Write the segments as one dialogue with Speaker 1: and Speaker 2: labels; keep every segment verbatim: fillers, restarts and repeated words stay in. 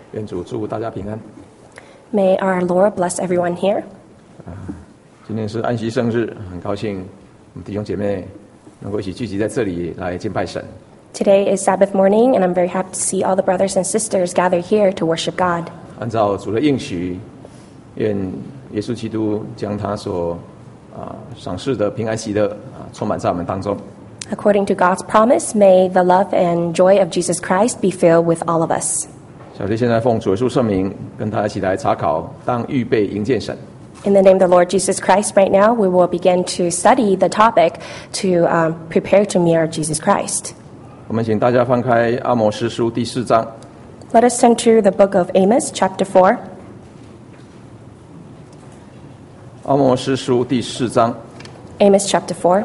Speaker 1: 愿主祝福大家平安。
Speaker 2: May our Lord bless everyone here.
Speaker 1: 今天是安息圣日，很高兴我们弟兄姐妹能够一起聚集在这里来敬拜神。
Speaker 2: Today is Sabbath morning, and I'm very happy to see all the brothers and sisters gathered here to worship God.
Speaker 1: 按照主的应许，愿耶稣基督将他所啊赏赐的平安喜乐啊充满在我们当中。
Speaker 2: According to God's promise, may the love and joy of Jesus Christ be filled with all of us.
Speaker 1: 小弟现在奉主耶稣圣名，跟大家一起来查考，当预备迎接神。
Speaker 2: In the name of the Lord Jesus Christ, right now we will begin to study the topic to um, prepare to meet our Jesus Christ.
Speaker 1: 我们请大家翻开阿摩司书第四章。
Speaker 2: Let us turn to the book of Amos, chapter four.
Speaker 1: 阿摩司书第四章，
Speaker 2: Amos, chapter four.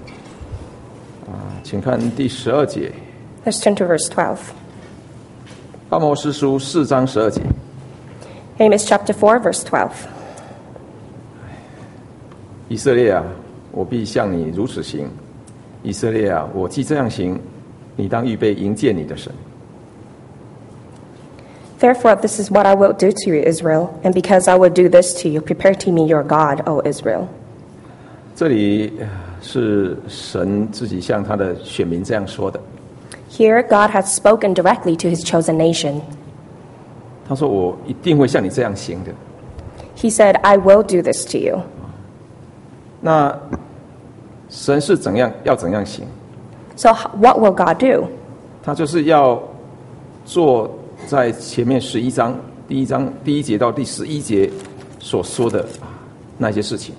Speaker 1: 请看第十二节。
Speaker 2: Let's turn to verse twelve.
Speaker 1: 阿摩司书四章十二节。
Speaker 2: Amos, chapter four, verse twelve.
Speaker 1: 以色列啊，我必向你如此行。以色列啊，我既这样行，你当预备迎接你的神。
Speaker 2: Therefore, this is what I will do to you, Israel, and because I will do this to you, prepare to me your God, O Israel.
Speaker 1: 这里是神自己向他的选民这样说的。
Speaker 2: Here, God has spoken directly to his chosen nation.
Speaker 1: 他说：“我一定会像你这样行的。”
Speaker 2: He said, I will do this to you.
Speaker 1: 那神是怎样要怎样行？
Speaker 2: So, h- what will God do?
Speaker 1: 他就是要做在前面十一章第一章第一节到第十一节所说的那些事情。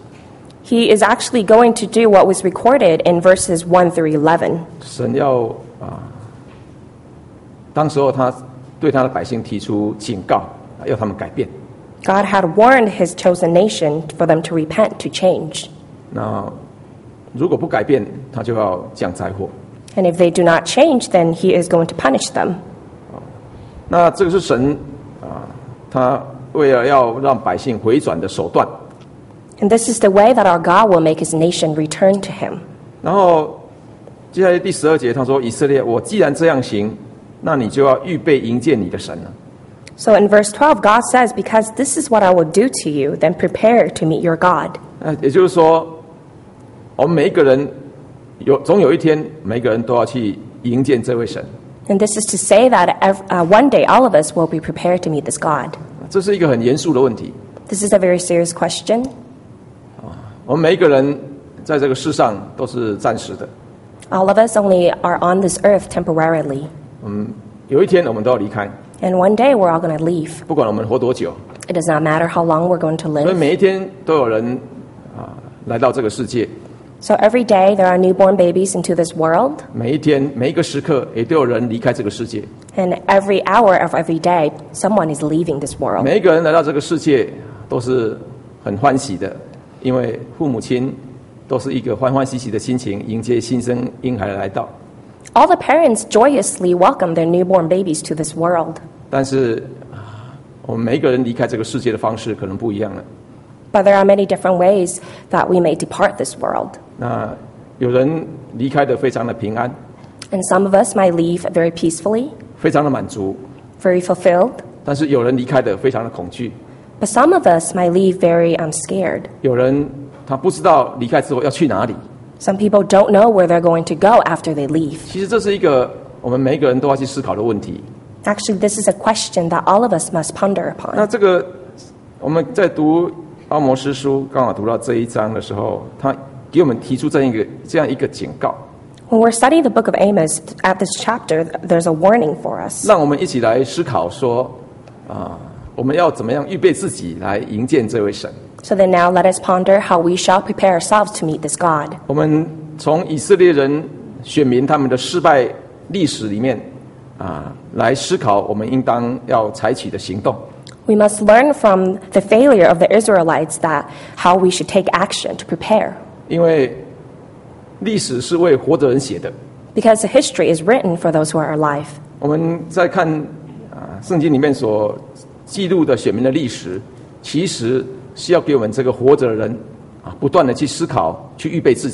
Speaker 2: He is actually going to do what was recorded in verses one through eleven.
Speaker 1: 神要啊，当时候他对他的百姓提出警告，要他们改变。
Speaker 2: God had warned his chosen nation for them to repent, to change.
Speaker 1: 那如果不改变，他就要降灾祸。
Speaker 2: And if they do not change, then he is going to punish them.
Speaker 1: 那这个是神啊，他为了要让百姓回转的手段。
Speaker 2: And this is the way that our God will make his nation return to him.
Speaker 1: 然后接下来第十二节他说：“以色列，我既然这样行，那你就要预备迎接你的神了。”
Speaker 2: So in verse twelve, God says, because this is what I will do to you, then prepare to meet your God.
Speaker 1: 那也就是说，我们每一个人有总有一天，每一个人都要去迎接这位神。
Speaker 2: And this is to say that ev- uh, one day all of us will be prepared to meet this God.
Speaker 1: 这是一个很严肃的问题。
Speaker 2: This is a very serious question.
Speaker 1: 我们每一个人在这个世上都是暂时的，
Speaker 2: All of us only are on this earth temporarily.
Speaker 1: 有一天我们都要离开，
Speaker 2: And one day we're all going to leave.
Speaker 1: 不管我们活多久。
Speaker 2: It does not matter how long we're going to
Speaker 1: 所以
Speaker 2: live.
Speaker 1: 每一天都有人啊来到这个世界，
Speaker 2: So every day there are newborn babies into this world.
Speaker 1: 每一天每一个时刻也都有人离开这个世界。
Speaker 2: And every hour of every day, someone is leaving this world.
Speaker 1: 每一个人来到这个世界都是很欢喜的，因为父母亲都是一个欢欢喜喜的心情迎接新生婴孩的来到。
Speaker 2: All the parents joyously welcome their newborn babies to this world.
Speaker 1: 但是啊我们每一个人离开这个世界的方式可能不一样了。
Speaker 2: But there are many different ways that we may depart this world.
Speaker 1: 那有人离开的非常的平安，
Speaker 2: And some of us might leave very peacefully,
Speaker 1: 非常的满足，
Speaker 2: very fulfilled.
Speaker 1: 但是有人离开的非常的恐惧，
Speaker 2: But some of us might leave very um, scared.
Speaker 1: 有人他不知道离开之后要去哪里。
Speaker 2: Some people don't know where they're going to go after they leave.
Speaker 1: 其实这是一个我们每一个人都要去思考的问题。
Speaker 2: Actually, this is a question that all of us must ponder
Speaker 1: 那
Speaker 2: upon.
Speaker 1: 这个我们在读阿摩司书，刚好读到这一章的时候，他给我们提出这样一个这样一个警告，
Speaker 2: When we're studying the book of Amos, at this chapter, there's a warning for us.
Speaker 1: 让我们一起来思考说，啊，我们要怎么样预备自己来迎接这位神。
Speaker 2: So then now let us ponder how we shall prepare ourselves to meet this God.
Speaker 1: 我们从以色列人选民他们的失败历史里面啊，来思考我们应当要采取的行动。
Speaker 2: We must learn from the failure of the Israelites that how we should take action to prepare.
Speaker 1: 因为历史是为活着人写的。
Speaker 2: Because the history is written for those who are alive.
Speaker 1: 我们在看啊圣经里面所记录的选民的历史，其实是要给我们这个活着的人啊，不断的去思考，去预备自己。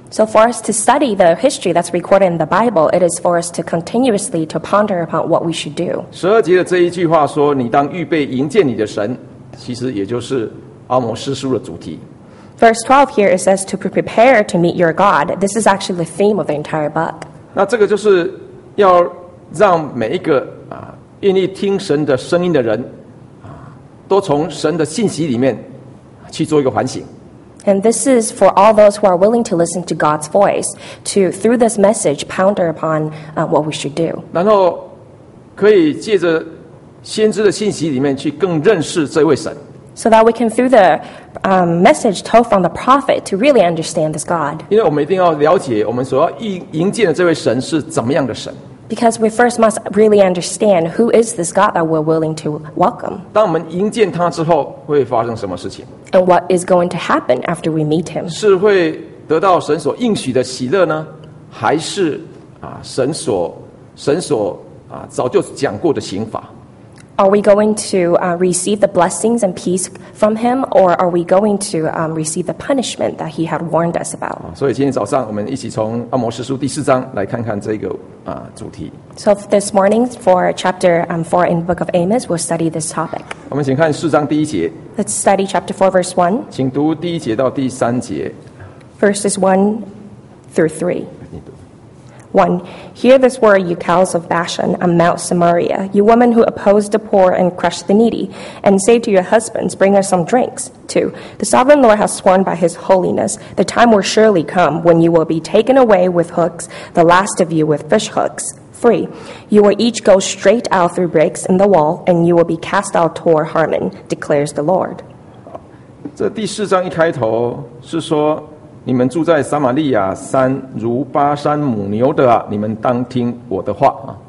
Speaker 2: So for us to study the history that's recorded in the Bible, it is for us to continuously to ponder upon what we should do.
Speaker 1: 十二节的这一句话说：“你当预备迎接你的神”，其实也就是阿摩司书的主题。
Speaker 2: Verse twelve here, it says to prepare to meet your God. This is actually the theme of the entire book.
Speaker 1: 那这个就是要让每一个啊愿意听神的声音的人啊，都从神的信息里面去做一个反省。
Speaker 2: And this is for all those who are willing to listen to God's voice, to, through this message, ponder upon uh, what we should do.
Speaker 1: 然后可以借着先知的信息里面去更认识这位神。
Speaker 2: So that we can, through the um, message told from the prophet, to really understand this God.
Speaker 1: 因为我们一定要了解我们所要迎迎接的这位神是怎么样的神。
Speaker 2: Because we first must really understand who is this God that we're willing to welcome.
Speaker 1: 当我们迎接他之后，会发生什么事情？
Speaker 2: And what is going to happen after we meet him?
Speaker 1: 是会得到神所应许的喜乐呢，还是啊神所神所啊早就讲过的刑罚？
Speaker 2: Are we going to uh, receive the blessings and peace from him, or are we going to um, receive the punishment that he had warned us about?
Speaker 1: 所以今天早上我们一起从阿摩司书第四章来看看这个啊主题。
Speaker 2: So this morning, for chapter um, four in the book of Amos, we'll study this topic.
Speaker 1: 我们请看四章第一节，
Speaker 2: Let's study chapter four, verse one,
Speaker 1: 请读第一节到第三节。
Speaker 2: verses one through three.
Speaker 1: 你读。
Speaker 2: one. Hear this word, you cows of Bashan on Mount Samaria, you women who oppose the poor and crush the needy, and say to your husbands, bring us some drinks. two. The sovereign Lord has sworn by his holiness, the time will surely come when you will be taken away with hooks, the last of you with fish hooks. three. You will each go straight out through breaks in the wall, and you will be cast out toward Harmon, declares the Lord.
Speaker 1: 这第四章一开头是说，你们住在撒玛利亚山如巴山母牛的啊，你们当听我的话啊。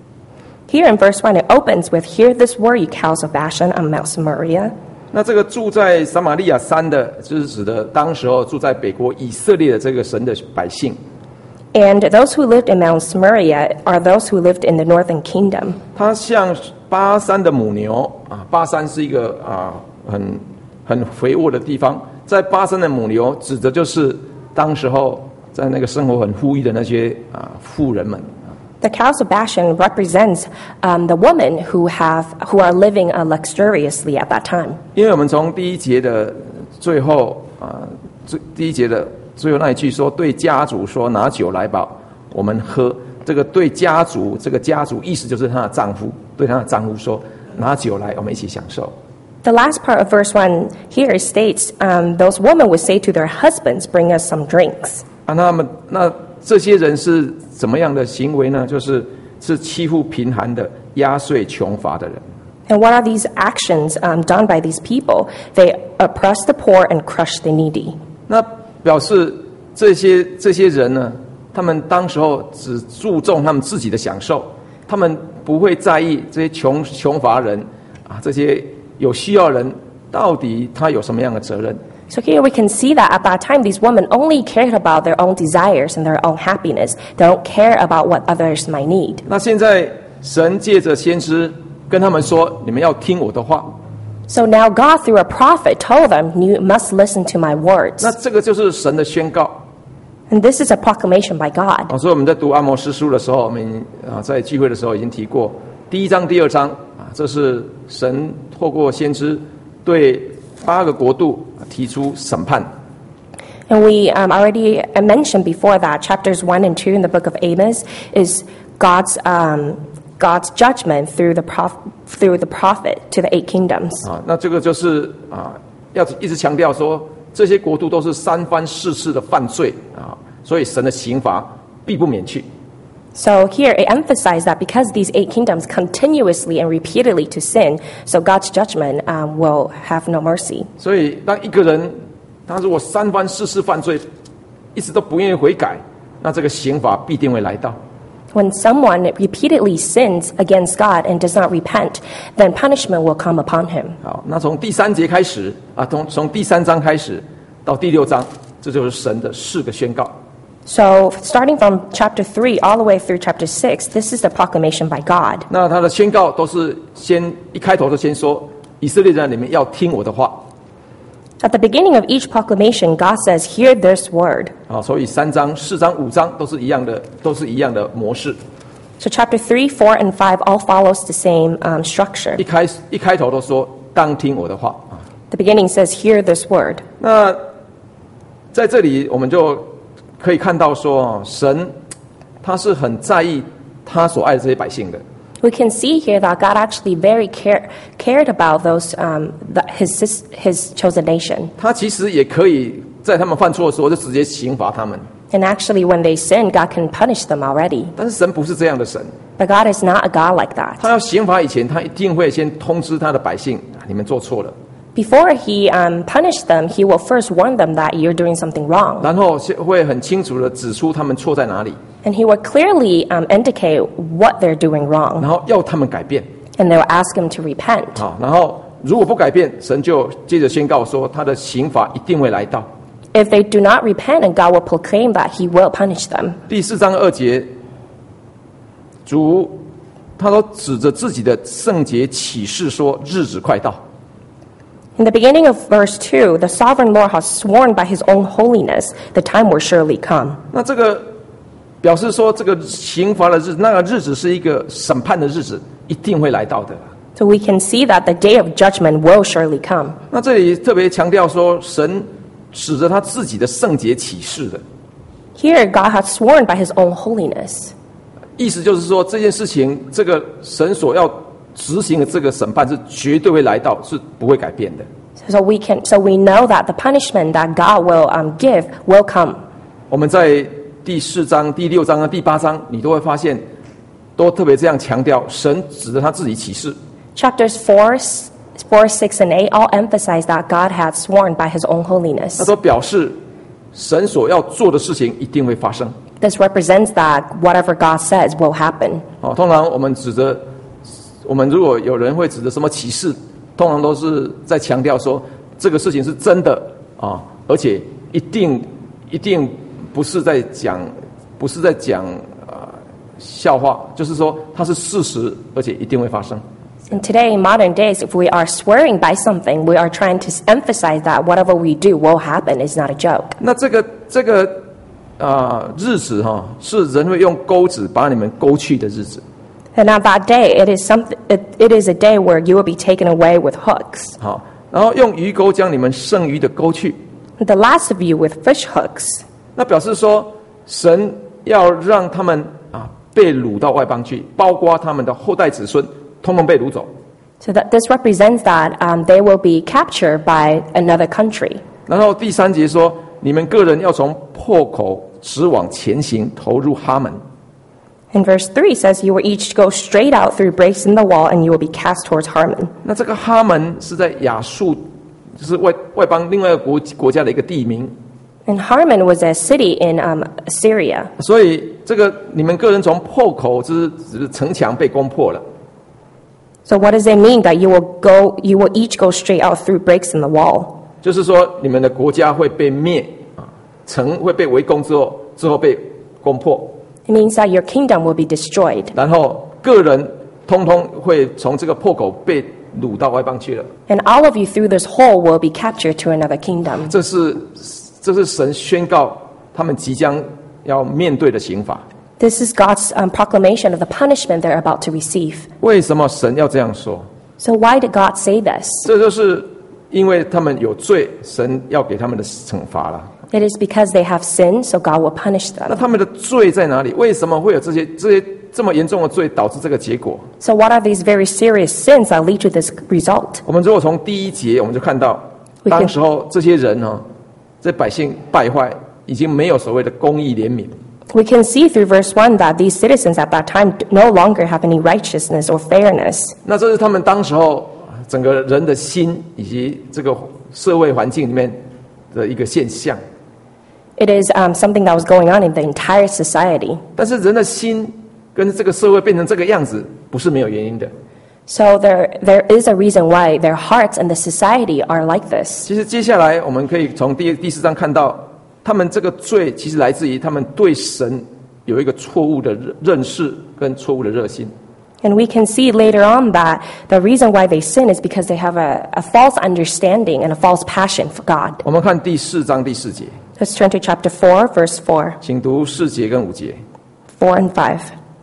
Speaker 2: Here in verse one, it opens with, Hear this word, you cows of Bashan on Mount Samaria.
Speaker 1: 那这个住在撒玛利亚山的，就是指的当时候住在北国以色列的这个神的百姓。
Speaker 2: And those who lived in Mount Samaria are those who lived in the northern kingdom.
Speaker 1: 它像巴山的母牛啊，巴山是一个啊很很肥沃的地方，在巴山的母牛指的就是当时候在那个生活很富裕的那些啊富人们。
Speaker 2: The cows of Bashan represents um, the women who have who are living uh, luxuriously at that time.
Speaker 1: 因为我们从第一节的最后啊，最第一节的最后那一句说，对家主说拿酒来吧，我们喝。这个对家主，这个家主意思就是她的丈夫，对她的丈夫说拿酒来，我们一起享受。
Speaker 2: The last part of verse one here states, um, those women would say to their husbands, bring us some drinks.
Speaker 1: 啊，那么那这些人是怎么样的行为呢？就是是欺负贫寒的、压碎穷乏的人。
Speaker 2: And what are these actions um, done by these people? They oppress the poor and crush the needy.
Speaker 1: 那表示这些这些人呢，他们当时候只注重他们自己的享受，他们不会在意这些穷穷乏人啊，这些有需要人到底他有什么样的责任。
Speaker 2: So here we can see that at that time, these women only cared about their own desires and their own happiness. They don't care about what others might need.
Speaker 1: 那现在神借着先知跟他们说：“你们要听我的话。”
Speaker 2: So now God, through a prophet, told them, you must listen to my words.
Speaker 1: 那这个就是神的宣告。
Speaker 2: And this is a proclamation by God.
Speaker 1: 啊，所以我们在读阿摩司书的时候，我们啊在聚会的时候已经提过，第一章、第二章啊，这是神透过先知对八个国度提出审判。
Speaker 2: And we um, already mentioned before that chapters one and two in the book of Amos is God's um, God's judgment through the prof- through the prophet to the eight kingdoms.
Speaker 1: 啊，那这个就是啊，要一直强调说，这些国度都是三番四次的犯罪啊，所以神的刑罚必不免去。
Speaker 2: So here it emphasized that because these eight kingdoms continuously and repeatedly to sin, so God's judgment um, will have no mercy.
Speaker 1: 所以当一个人他如果三番四次犯罪，一直都不愿意悔改，那这个刑罚必定会来到。
Speaker 2: When someone repeatedly sins against God and does not repent, then punishment will come upon him.
Speaker 1: 好，那从第三节开始啊，从从第三章开始到第六章，这就是神的四个宣告。
Speaker 2: So starting from chapter three all the way through chapter six, this is the proclamation by God.
Speaker 1: 那他的宣告都是先一开头就先说，以色列人，你们要听我的话。
Speaker 2: At the beginning of each proclamation, God says, "Hear this word."
Speaker 1: 啊，所以三章、四章、五章都是一样的，都是一样的模式。
Speaker 2: So chapter three, four, and five all follows the same um, structure.
Speaker 1: 一开始一开头都说当听我的话啊。
Speaker 2: The beginning says, "Hear this word."
Speaker 1: 那在这里我们就可以看到说，神他是很在意他所爱的这些百姓的。
Speaker 2: We can see here that God actually very care, cared about those um, the, his his chosen nation.
Speaker 1: 他其实也可以在他们犯错的时候就直接刑罚他们。
Speaker 2: And actually, when they sin, God can punish them already.
Speaker 1: 但是神不是这样的神，
Speaker 2: But God is not a God like that.
Speaker 1: 他要刑罚以前，他一定会先通知他的百姓，你们做错了。
Speaker 2: Before he um, punished them, he will first warn them that you're doing something wrong.
Speaker 1: 然后会很清楚的指出他们错在哪里，
Speaker 2: And he will clearly um, indicate what they're doing
Speaker 1: 然
Speaker 2: wrong.
Speaker 1: 后要他们改变。
Speaker 2: And they will ask him to repent.
Speaker 1: 好，然后如果不改变，神就接着宣告说，他的刑罚一定会来到。
Speaker 2: If they do not repent, and God will proclaim that he will punish them.
Speaker 1: 第四章二节，主他都指着自己的圣洁启示说，日子快到。
Speaker 2: In the beginning of verse two, the sovereign Lord has sworn by his own holiness, the time will surely come.
Speaker 1: 那这个表示说，这个刑罚的日子，那个日子是一个审判的日子，一定会来到的。
Speaker 2: So we can see that the day of judgment will surely come.
Speaker 1: 那这里特别强调说，神指着他自己的圣洁启示的
Speaker 2: Here, God has sworn by his own holiness.
Speaker 1: 意思，就是说这件事情，这个神所要执行的这个审判是绝对会来到，是不会改变的。
Speaker 2: So we can, so we know that the punishment that God will um, give will come.
Speaker 1: 我们在第四章、第六章和第八章，你都会发现，都特别这样强调，神指着他自己启示。
Speaker 2: Chapters four, four, six, and eight all emphasize that God had sworn by his own holiness.
Speaker 1: 那都表示神所要做的事情一定会发生。
Speaker 2: This represents that whatever God says will happen.
Speaker 1: 哦，通常我们指着，我们如果有人会指着什么启示，通常都是在强调说这个事情是真的啊，而且一定一定不是在讲，不是在讲呃笑话，就是说它是事实，而且一定会发生。
Speaker 2: And today, in modern days, if we are swearing by something, we are trying to emphasize that whatever we do will happen. It's not a joke.
Speaker 1: 那这个这个啊、呃、日子哈、是人会用钩子把你们勾去的日子。
Speaker 2: And at that day, it is something. It, it is a day where you will be taken away with hooks.
Speaker 1: 好，然后用鱼钩将你们剩余的勾去。
Speaker 2: The last of you with fish hooks.
Speaker 1: 那表示说，神要让他们啊被掳到外邦去，包括他们的后代子孙，通通被掳走。
Speaker 2: So that this represents that um, they will be captured by another country.
Speaker 1: 然后第三节说，你们个人要从破口直往前行，投入哈门。
Speaker 2: And verse three says, "You will each go straight out through breaks in the wall, and you will be cast towards Harmon."
Speaker 1: 那这个哈门是在亚述，就是外外邦另外一个国国家的一个地名。
Speaker 2: And Harmon was a city in um, Assyria.
Speaker 1: 所以这个你们个人从破口，就是指的城墙被攻破了。
Speaker 2: So what does it mean that you will go? You will each go straight out through breaks in the wall.
Speaker 1: 就是说，你们的国家会被灭啊，城会被围攻之后，之后被攻破。
Speaker 2: It means that your kingdom will be destroyed.
Speaker 1: 然后个人通通会从这个破口被掳到外邦去了。
Speaker 2: And all of you through this hole will be captured to another kingdom.
Speaker 1: 这是这是神宣告他们即将要面对的刑罚。
Speaker 2: This is God's um, proclamation of the punishment they're about to receive.
Speaker 1: 为什么神要这样说？
Speaker 2: So why did God say this?
Speaker 1: 这就是因为他们有罪，神要给他们的惩罚了。
Speaker 2: It is because they have sinned, so God will punish
Speaker 1: 那
Speaker 2: them.
Speaker 1: 他们的罪在哪里？为什么会有这些这些这么严重的罪导致这个结果？
Speaker 2: So what are these very serious sins that lead to this result?
Speaker 1: 我们如果从第一节我们就看到，
Speaker 2: We can-
Speaker 1: 当时候这些人呢、哦，这百姓败坏，已经没有所谓的公义怜悯。
Speaker 2: We can see through verse one that these citizens at that time no longer have any righteousness or fairness.
Speaker 1: 那这是他们当时候整个人的心以及这个社会环境里面的一个现象。
Speaker 2: It is um, something that was going on in the entire society.
Speaker 1: 但是人的心跟这个社会变成这个样子，不是没有原因的。
Speaker 2: So there, there is a reason why their hearts and the society are like this.
Speaker 1: 其实接下来我们可以从第第四章看到，他们这个罪其实来自于他们对神有一个错误的认识跟错误的热心。
Speaker 2: And we can see later on that the reason why they sin is because they have a, a false understanding and a false passion for God.
Speaker 1: 我们看第四章第四节，
Speaker 2: Let's turn to chapter four, verse four,
Speaker 1: 请读四节跟五节。
Speaker 2: four and five.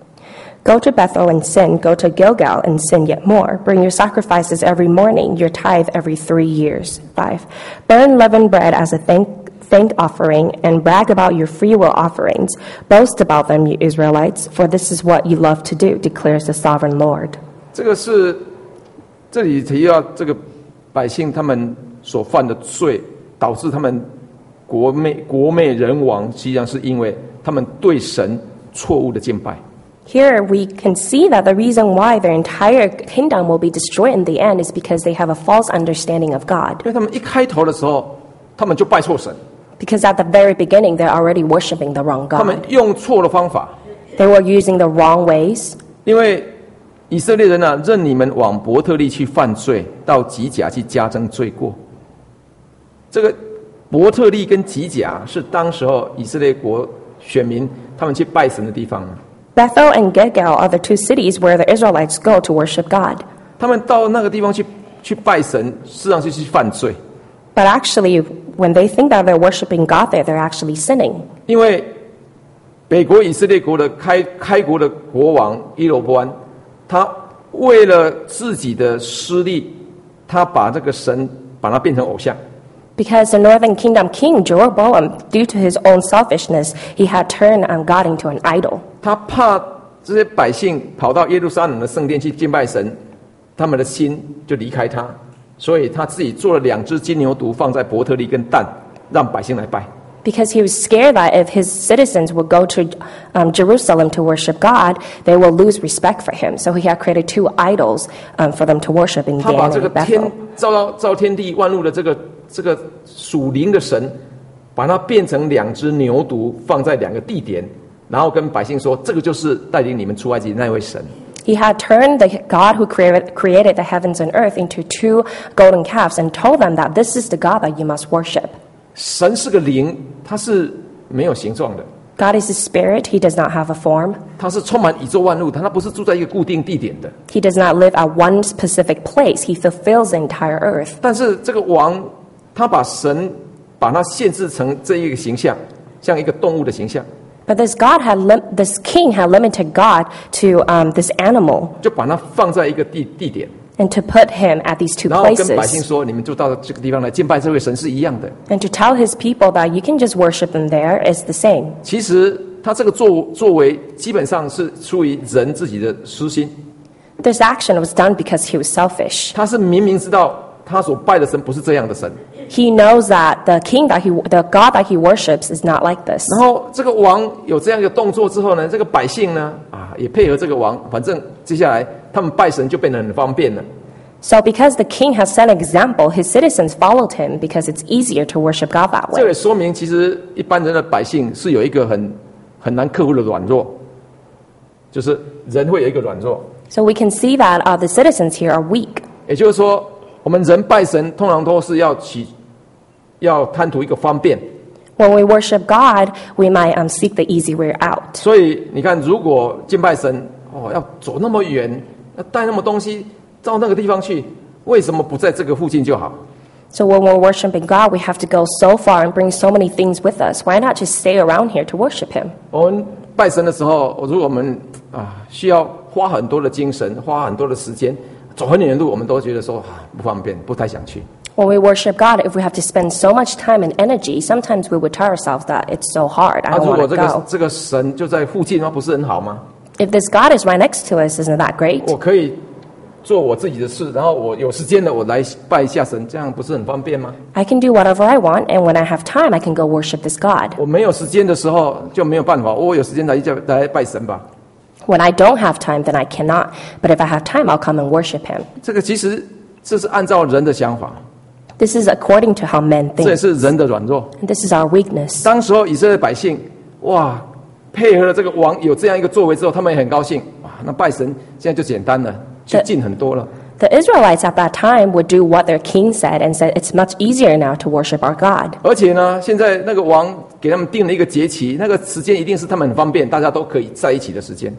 Speaker 2: Go to Bethel and sin, go to Gilgal and sin yet more. Bring your sacrifices every morning, your tithe every three years. Five. Burn leavened bread as a thank, thank offering and brag about your freewill offerings. Boast about them, you Israelites, for this is what you love to do, declares the sovereign Lord.
Speaker 1: 这个是这里提到这个百姓他们所犯的罪，导致他们国灭国灭人亡，实际上是因为他们对神错误的敬拜。
Speaker 2: Here we can see that the reason why their entire kingdom will be destroyed in the end is because they have a false understanding of God.
Speaker 1: 因为他们一开头的时候，他们就拜错神，
Speaker 2: Because at the very beginning, they're already worshiping the wrong
Speaker 1: 他们
Speaker 2: God.
Speaker 1: 用错了方法。
Speaker 2: They were using the wrong ways.
Speaker 1: 因为以色列人啊，任你们往伯特利去犯罪，到吉甲去加增罪过。这个伯特利跟吉甲是当时候以色列国选民他们去拜神的地方。
Speaker 2: Bethel and Gilgal are the two cities where the Israelites go to worship God.
Speaker 1: 他们到那个地方去去拜神，事实上是去犯罪。
Speaker 2: But actually, when they think that they're worshiping God there, they're actually sinning.
Speaker 1: 因为北国以色列国的开开国的国王伊罗波安，他为了自己的私利，他把这个神把它变成偶像。
Speaker 2: Because the northern kingdom king Jeroboam, due to his own selfishness, he had turned um, God into an idol.
Speaker 1: 他怕这些百姓跑到耶路撒冷的圣殿去敬拜神，他们的心就离开他，所以他自己做了两只金牛犊放在伯特利跟但，让百姓来拜。
Speaker 2: Because he was scared that if his citizens would go to um, Jerusalem to worship God, they will lose respect for him. So he had created two idols um, for them to worship in
Speaker 1: 他把
Speaker 2: Dan
Speaker 1: 这个
Speaker 2: and
Speaker 1: 天
Speaker 2: Bethel.
Speaker 1: 造到造天地万物的这个这个属灵的神，把它变成两只牛犊放在两个地点，然后跟百姓说，这个就是带领你们出埃及的那位神。
Speaker 2: He had turned the God who created, created the heavens and earth into two golden calves and told them that this is the God that you must worship.
Speaker 1: 神是个灵，他是没有形状的，
Speaker 2: God is a spirit, he does not have a form.
Speaker 1: 他是充满宇宙万物，他他不是住在一个固定地点的。
Speaker 2: He does not live at one specific place, he fulfills the entire earth.
Speaker 1: 但是这个王，他把神把它限制成这一个形象，像一个动物的形象，
Speaker 2: But this God had lim- this king had limited God to um, this animal
Speaker 1: 就把它放在一个地地点，
Speaker 2: and to put him at these two
Speaker 1: 然后跟百姓
Speaker 2: places
Speaker 1: 说，你们就到这个地方来敬拜这位神是一样的。
Speaker 2: and to tell his people that you can just worship him there is the same.
Speaker 1: 其实他这个作作为基本上是出于人自己的私心，
Speaker 2: This action was done because he was selfish.
Speaker 1: 他是明明知道他所拜的神不是这样的神，
Speaker 2: He knows that the king that he, the God that he worships is not like this.
Speaker 1: 然后这个王有这样一个动作之后呢，这个百姓呢啊也配合这个王，反正接下来他们拜神就变得很方便了。
Speaker 2: So because the king has set an example, his citizens followed him because it's easier to worship God that
Speaker 1: 这
Speaker 2: way.
Speaker 1: 也说明，其实一般人的百姓是有一个很很难克服的软弱，就是人会有一个软弱。
Speaker 2: So we can see that uh, the citizens here are weak.
Speaker 1: 也就是说，我们人拜神通常都是要起，要贪图一个方便。
Speaker 2: When we worship God, we might um, seek the easy way out.
Speaker 1: 所以你看，如果敬拜神哦，要走那么远，要带那么东西到那个地方去，为什么不在这个附近就好？
Speaker 2: So when we're worshiping God, we have to go so far and bring so many things with us. Why not just stay around here to worship Him?
Speaker 1: 我们拜神的时候，如果我们啊需要花很多的精神，花很多的时间，走很远的路，我们都觉得说啊不方便，不太想去。
Speaker 2: When we worship God, if we have to spend so much time and energy, sometimes we would tell ourselves that it's so hard. I
Speaker 1: 啊，
Speaker 2: don't
Speaker 1: 如果
Speaker 2: want
Speaker 1: 这
Speaker 2: to
Speaker 1: 个
Speaker 2: go.
Speaker 1: 这个神就在附近，那不是很好吗？
Speaker 2: If this God is right next to us, isn't that great?
Speaker 1: 我可以做我自己的事，然后我有时间了，我来拜一下神，这样不是很方便吗？
Speaker 2: I can do whatever I want, and when I have time, I can go worship this God.
Speaker 1: 我没有时间的时候就没有办法，我有时间来就来拜神吧。
Speaker 2: When I don't have time, then I cannot. But if I have time, I'll come and worship Him.
Speaker 1: 这个其实这是按照人的想法，
Speaker 2: This is according to how men
Speaker 1: 这也
Speaker 2: think.
Speaker 1: 是人的软弱。
Speaker 2: And this is our weakness.
Speaker 1: 当时候以色列百姓，哇，配合了这个王有这样一个作为之后，他们也很高兴。哇，那拜神现在就简单了，就近很多了。
Speaker 2: The Israelites at that time would do what their king said and said, it's much easier now to worship our God.
Speaker 1: 而且呢，现在那个王给他们定了一个节期，那个时间一定是他们很方便，大家都可以在一起的时间。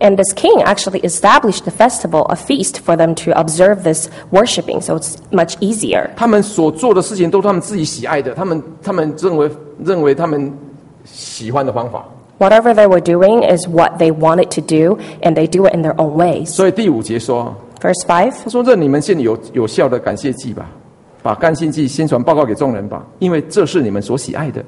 Speaker 2: And this king actually established a festival, a feast for them to observe this worshiping, so it's much easier.
Speaker 1: 他们所做的事情都是他们自己喜爱的，他们他们认为认为他们喜欢的方法。
Speaker 2: Whatever they were doing is what they wanted to do, and they do it in their own ways.
Speaker 1: 所以第五节说，
Speaker 2: Verse five,
Speaker 1: 他说：“任你们献有有效的感谢祭吧，把甘心祭宣传报告给众人吧，因为这是你们所喜爱的。”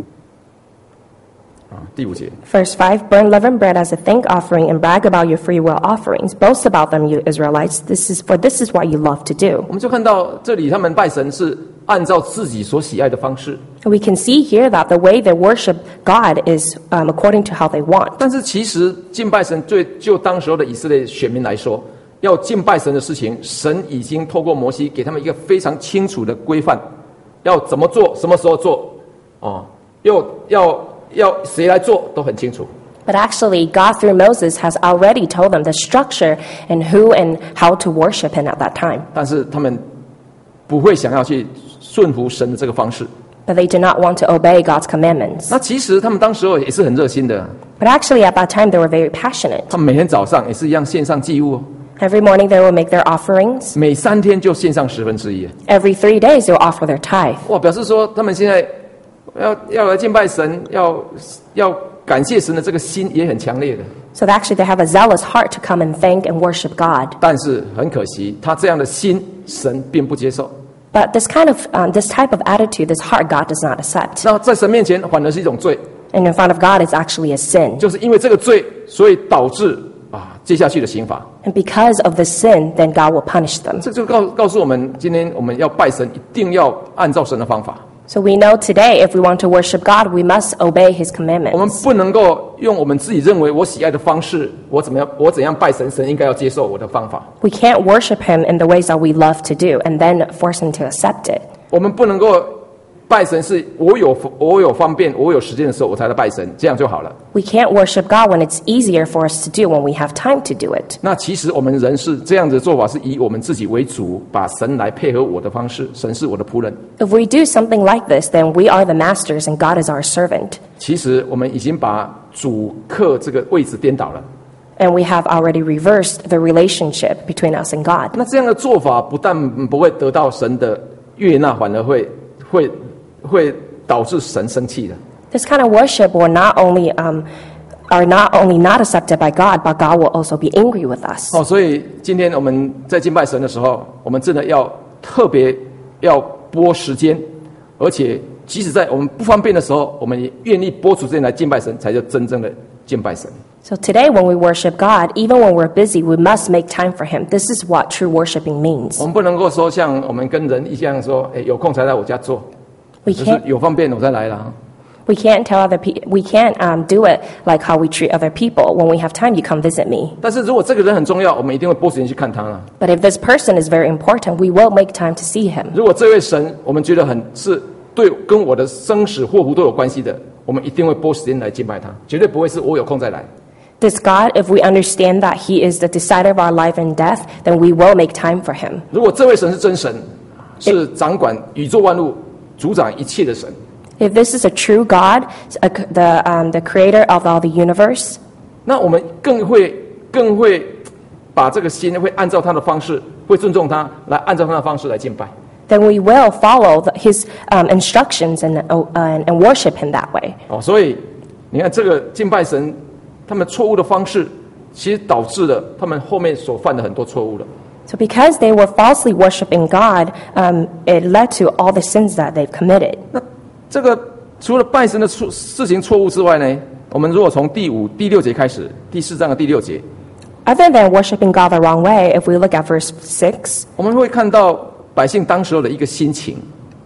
Speaker 1: 啊，第五节。
Speaker 2: Verse five, burn leavened bread as a thank offering and brag about your free will offerings. Boast about them, you Israelites. This is for this is what you love to do.
Speaker 1: 我们就看到这里，他们拜神是按照自己所喜爱的方式，
Speaker 2: We can see here that the way they worship God is um, according to how they want.
Speaker 1: 但是其实敬拜神对就当时候的以色列选民来说，要敬拜神的事情，神已经透过摩西给他们一个非常清楚的规范，要怎么做，什么时候做，哦，又要要谁来做都很清楚。
Speaker 2: But actually, God through Moses has already told them the structure and who and how to worship Him at that time.
Speaker 1: 但是他们不会想要去顺服神的这个方式。
Speaker 2: But they did not want to obey God's commandments.
Speaker 1: 那其实他们当时候也是很热心的，
Speaker 2: But actually, at that time, they were very passionate.
Speaker 1: 他们每天早上也是一样献上祭物哦，
Speaker 2: Every morning, they will make their offerings.
Speaker 1: 每三天就献上十分之一。
Speaker 2: Every three days, they will offer their tithe.
Speaker 1: 哇，表示说他们现在要要来敬拜神，要要感谢神的这个心也很强烈的。
Speaker 2: So that actually, they have a zealous heart to come and thank and worship God.
Speaker 1: 但是很可惜，他这样的心，神并不接受。
Speaker 2: But this kind of, um, this type of attitude, this heart, God does not accept.
Speaker 1: 那在神面前反而是一种罪，
Speaker 2: And in front of God, it's actually a sin.
Speaker 1: 就是因为这个罪，所以导致啊接下去的刑罚。
Speaker 2: And because of the sin, then God will punish them.
Speaker 1: 这就告告诉我们，今天我们要拜神，一定要按照神的方法。
Speaker 2: So we know today, if we want to worship God, we must obey His
Speaker 1: 我们
Speaker 2: commandments.
Speaker 1: 不能够用我们自己认为我喜爱的方式，我怎么样，我怎样拜神，神应该要接受我的方法。
Speaker 2: We can't worship Him in the ways that we love to do and then force Him to accept it.
Speaker 1: 我们不能够拜神是我有我有方便，我有时间的时候我才来拜神，这样就好了。
Speaker 2: We can't worship God when it's easier for us to do, when we have time to do it.
Speaker 1: 那其实我们人是这样子的做法，是以我们自己为主，把神来配合我的方式，神是我的仆人。
Speaker 2: If we do something like this, then we are the masters and God is our servant.
Speaker 1: 其实我们已经把主客这个位置颠倒了。
Speaker 2: And we have already reversed the relationship between us and God.
Speaker 1: 那这样的做法不但不会得到神的悦纳，反而会会会导致神生气的。
Speaker 2: This kind of worship will not only um, are not only not accepted by God, but God will also be angry with us.
Speaker 1: 哦，所以今天我们在敬拜神的时候，我们真的要特别要拨时间，而且即使在我们不方便的时候，我们也愿意拨出时间来敬拜神，才叫真正的敬拜神。
Speaker 2: So today, when we worship God, even when we're busy, we must make time for Him. This is what true worshiping means.
Speaker 1: 我们不能够说像我们跟人一样说，哎，有空才来我家做，
Speaker 2: We
Speaker 1: 就是
Speaker 2: can't
Speaker 1: 有方便我再来啦。
Speaker 2: we can't tell other people we can't um, do it like how we treat other people. When we have time, you come visit me.
Speaker 1: 但是如果这个人很重要，我们一定会拨时间去看他了。
Speaker 2: But if this person is very important, we will make time to see him.
Speaker 1: 如果这位神我们觉得很是对跟我的生死祸福都有关系的，我们一定会拨时间来敬拜他，绝对不会是我有空再来。
Speaker 2: This God, if we understand that He is the decider of our life and death, then we will make time for Him.
Speaker 1: 如果这位神是真神，是掌管宇宙万物、主掌一切的神，
Speaker 2: If this is a true God, a, the um, the creator of all the universe,
Speaker 1: 那我们更会更会把这个心会按照他的方式，会尊重他，来按照他的方式来敬拜。
Speaker 2: then we will follow the, His um, instructions and, uh, and and worship Him that way.
Speaker 1: 哦，所以你看这个敬拜神，他们错误的方式，其实导致了他们后面所犯的很多错误了。
Speaker 2: So because they were falsely worshiping God, um, it led to all the sins that they've committed.
Speaker 1: 那这个除了拜神的错事情错误之外呢，我们如果从第五、第六节开始，第四章的第六节，
Speaker 2: Other than worshiping God the wrong way, if we look at verse six,
Speaker 1: 我们会看到百姓当时候的一个心情。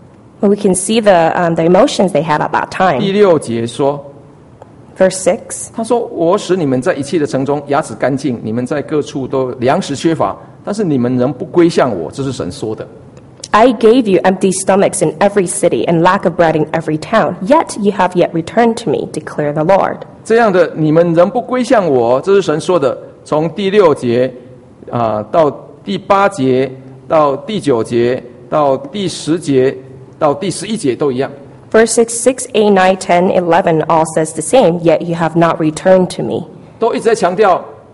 Speaker 2: we can see the um, the emotions they had at that
Speaker 1: 第
Speaker 2: time.
Speaker 1: 六节说，
Speaker 2: Verse six.
Speaker 1: 他说：“我使你们在一切的城中牙齿干净，你们在各处都粮食缺乏，但是你们仍不归向我。”这是神说的。
Speaker 2: I gave you empty stomachs in every city and lack of bread in every town. Yet you have yet returned to me, declare the Lord.
Speaker 1: 这样的你们仍不归向我，这是神说的。从第六节啊、到第八节，到第九节，到第十节，到第十一节都一样。
Speaker 2: Verse six, six, eight, nine, ten, eleven all says the same. Yet you have not returned to me.
Speaker 1: 都一直在强调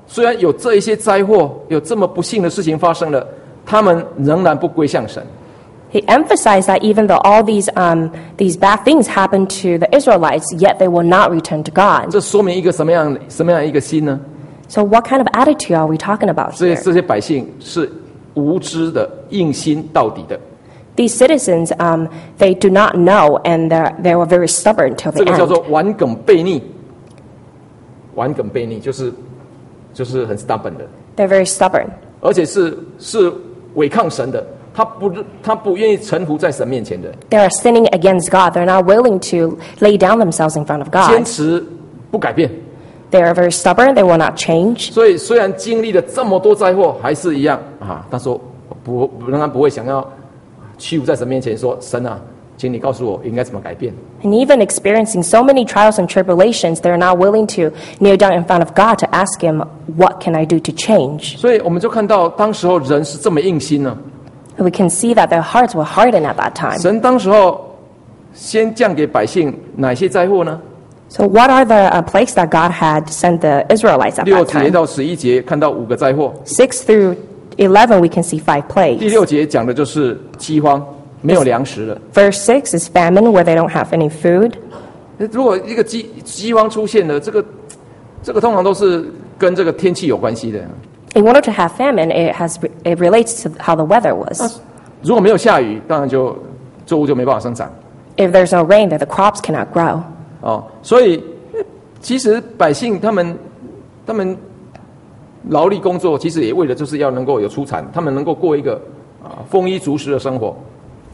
Speaker 1: 虽然有这一些灾祸，有这么不幸的事情发生了，他们仍然不归向神。
Speaker 2: He emphasized that even though all these um, these bad things happened to the Israelites, yet they will not return to God.
Speaker 1: 这说明一个什么样什么样一个心呢？
Speaker 2: So what kind of attitude are we talking about
Speaker 1: 这
Speaker 2: here?
Speaker 1: 些这些百姓是无知的，硬心到底的。
Speaker 2: These citizens, um, they do not know, and they were very stubborn till
Speaker 1: 这
Speaker 2: the
Speaker 1: 个叫
Speaker 2: end.
Speaker 1: 做顽梗悖逆。顽梗悖逆就是就是很 stubborn 的，
Speaker 2: They're very stubborn.
Speaker 1: 而且是是违抗神的。他不他不愿意臣服在神面前的，
Speaker 2: They are sinning against God. They're not willing to lay down themselves in front of
Speaker 1: 坚
Speaker 2: God.
Speaker 1: 持不改变。
Speaker 2: They are very stubborn. They will not change.
Speaker 1: 所以虽然经历了这么多灾祸，还是一样啊。他说不，仍然不会想要屈服在神面前说：“神啊，请你告诉我应该怎么改变。”
Speaker 2: And even experiencing so many trials and tribulations, they're not willing to kneel down in front of God to ask Him, "What can I do to change?"
Speaker 1: 所以我们就看到，当时候人是这么硬心呢。
Speaker 2: We can see that their hearts were hardened at that time.
Speaker 1: 神当时候先降给百姓哪些灾祸呢？
Speaker 2: So what are the uh, plagues that God had sent the Israelites at
Speaker 1: 六
Speaker 2: that
Speaker 1: 节
Speaker 2: time?
Speaker 1: 到十一节看到五个灾祸。
Speaker 2: Six through eleven, we can see five
Speaker 1: 第
Speaker 2: plagues.
Speaker 1: 六节讲的就是饥荒，没有粮食了。
Speaker 2: Verse six is famine, where they don't have any food.
Speaker 1: 如果一个饥饥荒出现了，这个这个通常都是跟这个天气有关系的。
Speaker 2: In order to have famine, it has it relates to how the weather was.
Speaker 1: 如果没有下雨，当然就作物就没办法生长
Speaker 2: If there's no rain, then the crops cannot grow.
Speaker 1: 哦。所以其实百姓他们他们劳力工作，其实也为了就是要能够有出产，他们能够过一个啊丰衣足食的生活。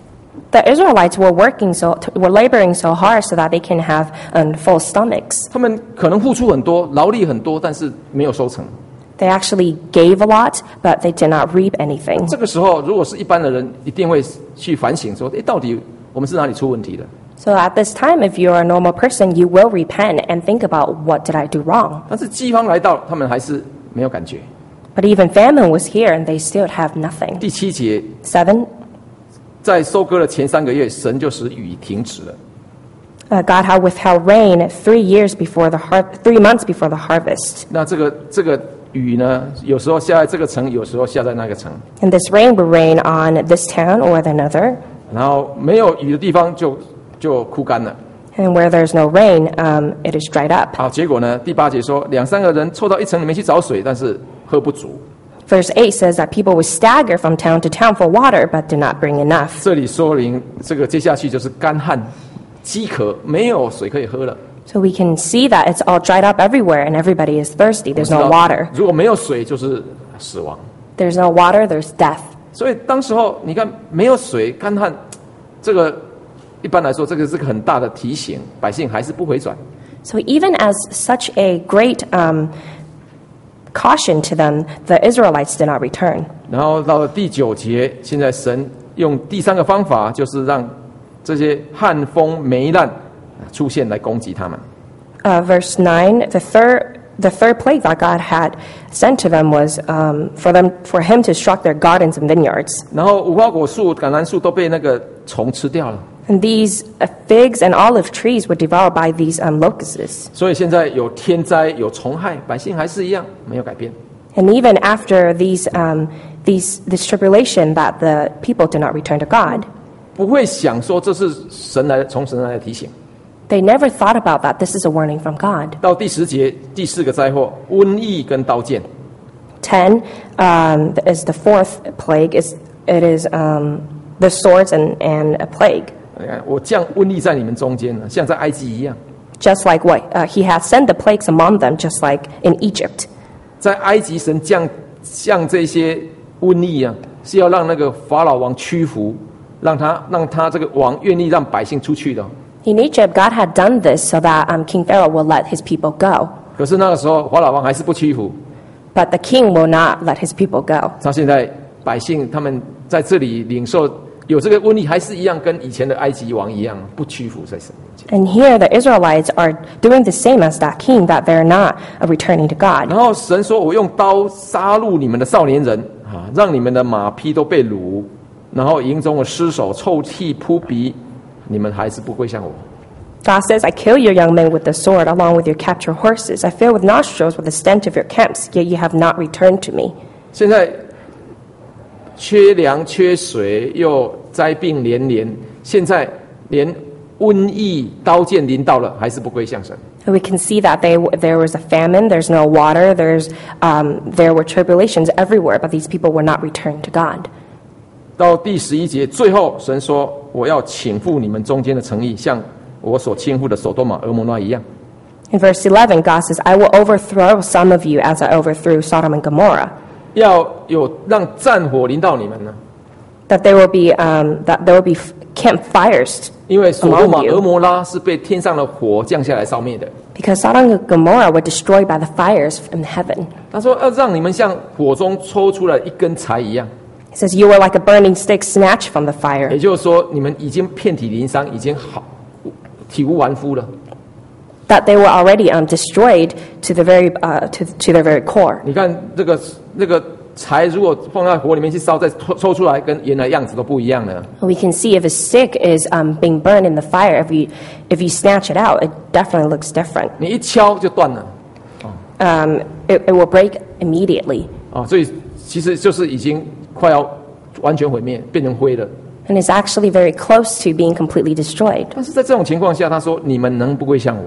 Speaker 2: The Israelites were working so were laboring so hard so that they can have um, full stomachs.
Speaker 1: 他们可能付出很多，劳力很多，但是没有收成。
Speaker 2: They actually gave a lot, but they did not reap anything.
Speaker 1: 这个时候，如果是一般的人，一定会去反省说：“诶，到底我们是哪里出问题了？”
Speaker 2: So at this time, if you're a normal person, you will repent and think about what did I do wrong.
Speaker 1: 但是饥荒来到，他们还是没有感觉。
Speaker 2: But even famine was here, and they still have nothing.
Speaker 1: 第七节，
Speaker 2: Seven,
Speaker 1: 在收割的前三个月，神就使雨停止了。
Speaker 2: uh, God had withheld rain three years before the har- three months before the harvest.
Speaker 1: 那这个这个雨呢，有时候下在这个城，有时候下在那个城。
Speaker 2: And this rain would rain on this town or another.
Speaker 1: 然后没有雨的地方就就枯干了。
Speaker 2: And where there's no rain, um, it is dried up.
Speaker 1: 好，结果呢，第八节说，两三个人凑到一城里面去找水，但是喝不足。
Speaker 2: Verse eight says that people would stagger from town to town for water, but did not bring enough.
Speaker 1: 这里说明这个接下去就是干旱、饥渴，没有水可以喝了。
Speaker 2: So we can see that it's all dried up everywhere and everybody is thirsty. There's
Speaker 1: 知
Speaker 2: no
Speaker 1: 道
Speaker 2: water.
Speaker 1: 如果没有水，就是死亡。
Speaker 2: There's no water, there's death.
Speaker 1: 所以当时候你看没有水，干旱，这个一般来说，这个是个很大的提醒，百姓还是不回转。
Speaker 2: So even as such a great um, caution to them, the Israelites did not return.
Speaker 1: 然后到了第九节，现在神用第三个方法，就是让这些旱风霉烂出现来攻击他们。
Speaker 2: Uh, verse nine, the third, the third plague that God had sent to them was um, for them, for Him to struck their gardens and vineyards.
Speaker 1: 然后无花果树、橄榄树都被那个虫吃掉了，
Speaker 2: And these uh, figs and olive trees were devoured by these um, locusts.
Speaker 1: 所以现在有天灾、有虫害，百姓还是一样没有改变。
Speaker 2: And even after these, um, these, this tribulation, that the people did not return to God.
Speaker 1: 不会想说这是神来从神来的提醒。
Speaker 2: They never thought about that. This is a warning from God.
Speaker 1: 到第十节，第四个灾祸，瘟疫跟刀剑。
Speaker 2: Ten um, is the fourth plague. Is it is um, the swords and, and a plague.
Speaker 1: 你看，我降瘟疫在你们中间呢，像在埃及一样。
Speaker 2: Just like what uh, He had sent the plagues among them, just like in Egypt.
Speaker 1: 在埃及，神降降这些瘟疫啊，是要让那个法老王屈服，让他让他这个王愿意让百姓出去的。
Speaker 2: In Egypt, God had done this so that um, King Pharaoh will let his people go.
Speaker 1: 可是那个时候，法老王还是不屈服。
Speaker 2: But the king will not let his people go.
Speaker 1: 他现在百姓他们在这里领受有这个瘟疫，还是一样跟以前的埃及王一样，不屈服在神面前。
Speaker 2: And here the Israelites are doing the same as that king, that they're not uh, returning to God.
Speaker 1: 然后神说：“我用刀杀戮你们的少年人啊，让你们的马匹都被掳，然后营中的尸首臭气扑鼻，你们还是不归向我。”
Speaker 2: God says, I kill your young men with the sword, along with your captured horses. I fill with nostrils with the stench of your camps, yet you have not returned to me.
Speaker 1: 现在缺粮缺水，又灾病连连，现在连瘟疫刀剑临到了，还是不归向神。
Speaker 2: And we can see that they, there was a famine, there's no water, there's, um, there were tribulations everywhere, but these people would not return to God.
Speaker 1: 到第十一节，最后神说：“我要倾覆你们中间的城邑，像我所倾覆的所多玛、俄摩拉一样。”
Speaker 2: In verse eleven, God says, I will overthrow some of you as I overthrew Sodom and Gomorrah.
Speaker 1: 要有让战火临到你们呢，
Speaker 2: That there will be, um, that there will be campfires
Speaker 1: 因为所多玛、
Speaker 2: among you.
Speaker 1: 俄摩拉是被天上的火降下来烧灭的。
Speaker 2: Because Sodom and Gomorrah were destroyed by the fires from heaven.
Speaker 1: 他说：“要让你们像火中抽出来一根柴一样。”
Speaker 2: He says, you were like a burning stick snatched from the fire.
Speaker 1: 也就是说，你们已经遍体鳞伤，已经好体无完肤了。
Speaker 2: That they were already um, destroyed to the very uh, to to their very core.
Speaker 1: 你看这个那个柴，如果放在火里面去烧，再抽抽出来，跟原来样子都不一样了。
Speaker 2: We can see if a stick is um, being burned in the fire, if you if you snatch it out, it definitely looks different.
Speaker 1: 你一敲就断了。
Speaker 2: Um, it, it will break immediately.
Speaker 1: 啊，所以其实就是已经快要完全毁灭，变成灰了。
Speaker 2: And it's actually very close to being completely destroyed.
Speaker 1: 但是在这种情况下，他说：“你们能不归向我？”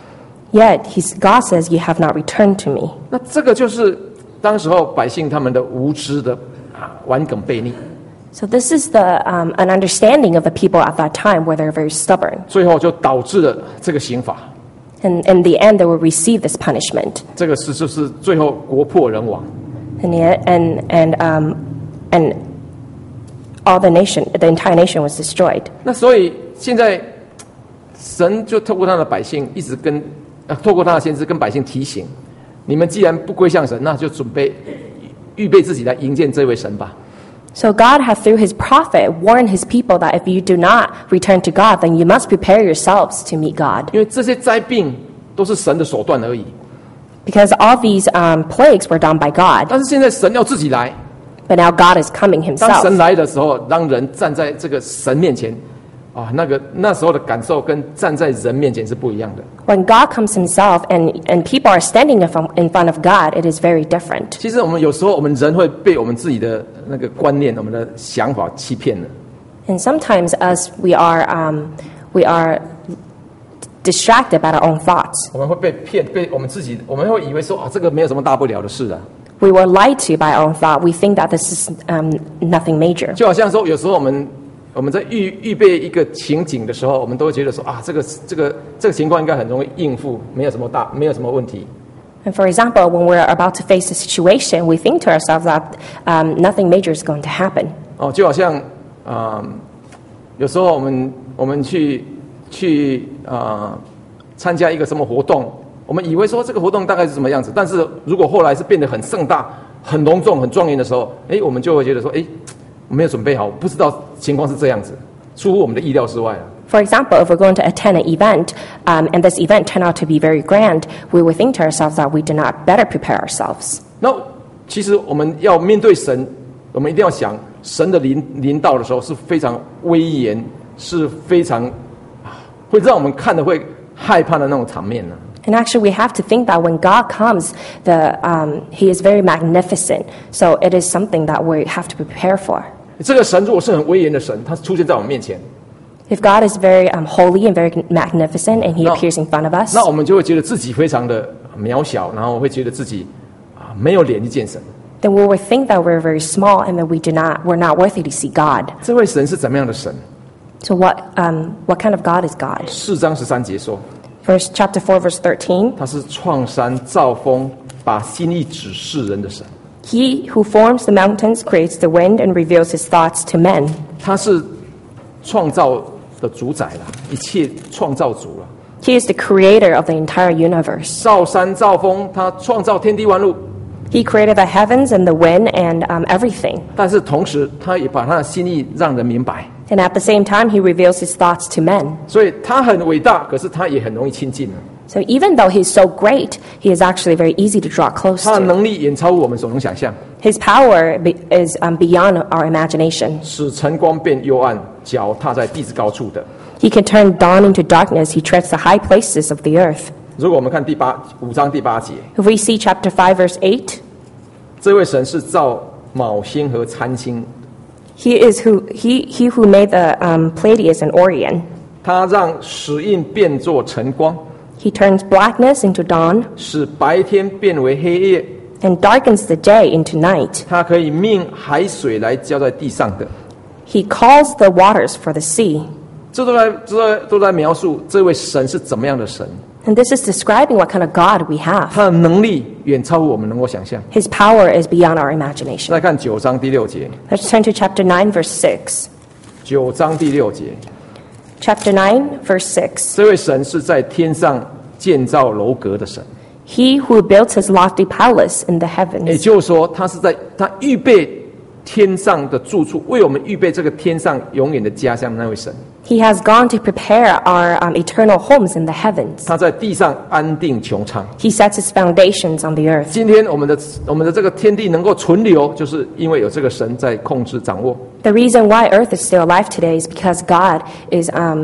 Speaker 2: Yet he's, God says, you have not returned to me.
Speaker 1: 那这个就是当时候百姓他们的无知的啊顽梗悖逆，
Speaker 2: So this is the um, an understanding of the people at that time where they're very stubborn.
Speaker 1: 最后就导致了这个刑罚。
Speaker 2: And in the end, they will receive this punishment.
Speaker 1: 这个是就是最后国破人亡。
Speaker 2: And yet, and and um, and all the nation, the entire nation was destroyed.
Speaker 1: 那所以现在神就透过他的百姓一直跟。 透过他的先知跟百姓提醒，你们既然不归向神，那就准备预备自己来迎接这位神吧。
Speaker 2: So God hath through his prophet warned his people that if you do not return to God, then you must prepare yourselves to meet God.
Speaker 1: 因为这些灾病都是神的手段而已。
Speaker 2: Because all these um, plagues were done by God.
Speaker 1: 但是现在神要自己来。
Speaker 2: But now God is coming
Speaker 1: 当
Speaker 2: himself.
Speaker 1: 神来的时候，让人站在这个神面前，啊，那个那时候的感受跟站在人面前是不一样的。
Speaker 2: When God comes himself and, and people are standing in front, in front of God, it is very different.
Speaker 1: 其实我们有时候我们人会被我们自己的那个观念、我们的想法欺骗了。
Speaker 2: And sometimes us, we are, um, we are distracted by our own thoughts.
Speaker 1: 我们会被骗，被我们自己，我们会以为说啊，这个没有什么大不了的事啊。
Speaker 2: We were lied to by our own thought. We think that this is um, nothing major.
Speaker 1: 就好像说，有时候我们我们在预预备一个情景的时候，我们都会觉得说啊，这个这个这个情况应该很容易应付，没有什么大，没有什么问题。
Speaker 2: And for example, when we're about to face a situation, we think to ourselves that um, nothing major is going to happen.
Speaker 1: 哦，就好像啊、呃，有时候我们我们去去啊、呃、参加一个什么活动，我们以为说这个活动大概是什么样子，但是如果后来是变得很盛大、很隆重、很庄严的时候，哎，我们就会觉得说，哎。 没有准备好，不知道情况是这样子，出乎我们的意料之外了。
Speaker 2: For example, if we're going to attend an event, um, and this event turned out to be very grand, we would think to ourselves that we did not better prepare ourselves.
Speaker 1: 那其实我们要面对神，我们一定要想，神的临临到的时候是非常威严，是非常会让我们看的会害怕的那种场面呢。
Speaker 2: And actually, we have to think that when God comes, the um, He is very magnificent. So it is something that we have to prepare for.
Speaker 1: 这个神如果是很威严的神，他出现在我们面前，
Speaker 2: If God is very um, holy and very magnificent, and He
Speaker 1: 那
Speaker 2: appears in front of us,
Speaker 1: 那我们就会觉得自己非常的渺小，然后会觉得自己啊没有脸去见神。
Speaker 2: then we would think that we're very small and that we do not, we're not worthy to see God.
Speaker 1: 这位神是怎么样的神？
Speaker 2: So what, um, what kind of God is God?
Speaker 1: 四章十三节说，
Speaker 2: Verse chapter four, verse thirteen.
Speaker 1: 他是创山造风，把心意指示人的神。
Speaker 2: He who forms the mountains creates the wind and reveals his thoughts to men.
Speaker 1: 他是创造的主宰了，一切创造主了。
Speaker 2: He is the creator of the entire universe.
Speaker 1: 造山造风，他创造天地万物，
Speaker 2: He created the heavens and the wind and um, everything.
Speaker 1: 但是同时他也把他的心意让人明白。
Speaker 2: And at the same time, he reveals his thoughts to men.
Speaker 1: 所以他很伟大，可是他也很容易亲近了。
Speaker 2: So even though he's so great, he is actually very easy to draw close
Speaker 1: 他的
Speaker 2: to.
Speaker 1: 能力远超乎我们所能想象，
Speaker 2: His power be- is um, beyond our imagination.
Speaker 1: 使晨光变幽暗，脚踏在地之高处的。
Speaker 2: He can turn dawn into darkness. He treads the high places of the earth.
Speaker 1: 如果我们看第八五章第八节，
Speaker 2: If we see chapter five, verse eight,
Speaker 1: 这位神是造昴星和参星，
Speaker 2: he is who he he who made the um, Pleiades and Orion.
Speaker 1: 他让死印变作晨光，
Speaker 2: He turns blackness into dawn
Speaker 1: 使白天变为黑夜。
Speaker 2: and darkens the day into night.
Speaker 1: 他可以命海水来浇在地上的，
Speaker 2: He calls the waters for the sea.
Speaker 1: 这都在这都在都在描述这位神是怎么样的神。
Speaker 2: And this is describing what kind of God we have.
Speaker 1: 他的能力远超乎我们能够想象。
Speaker 2: His power is beyond our imagination.
Speaker 1: 再看九章第六节，
Speaker 2: Let's turn to chapter nine, verse six.
Speaker 1: 九章第六节，
Speaker 2: Chapter nine, verse six.
Speaker 1: 这位神是在天上建造楼阁的神，
Speaker 2: He who built his lofty palace in the
Speaker 1: 也
Speaker 2: heavens.
Speaker 1: 就是说，他是在他预备天上的住处，为我们预备这个天上永远的家乡的那位神。
Speaker 2: He has gone to prepare our um, eternal homes in the heavens.
Speaker 1: 他在地上安定穹苍。
Speaker 2: He sets his foundations on the earth.
Speaker 1: 今天我们的我们的这个天地能够存留，就是因为有这个神在控制掌握。
Speaker 2: The reason why earth is still alive today is because God is um,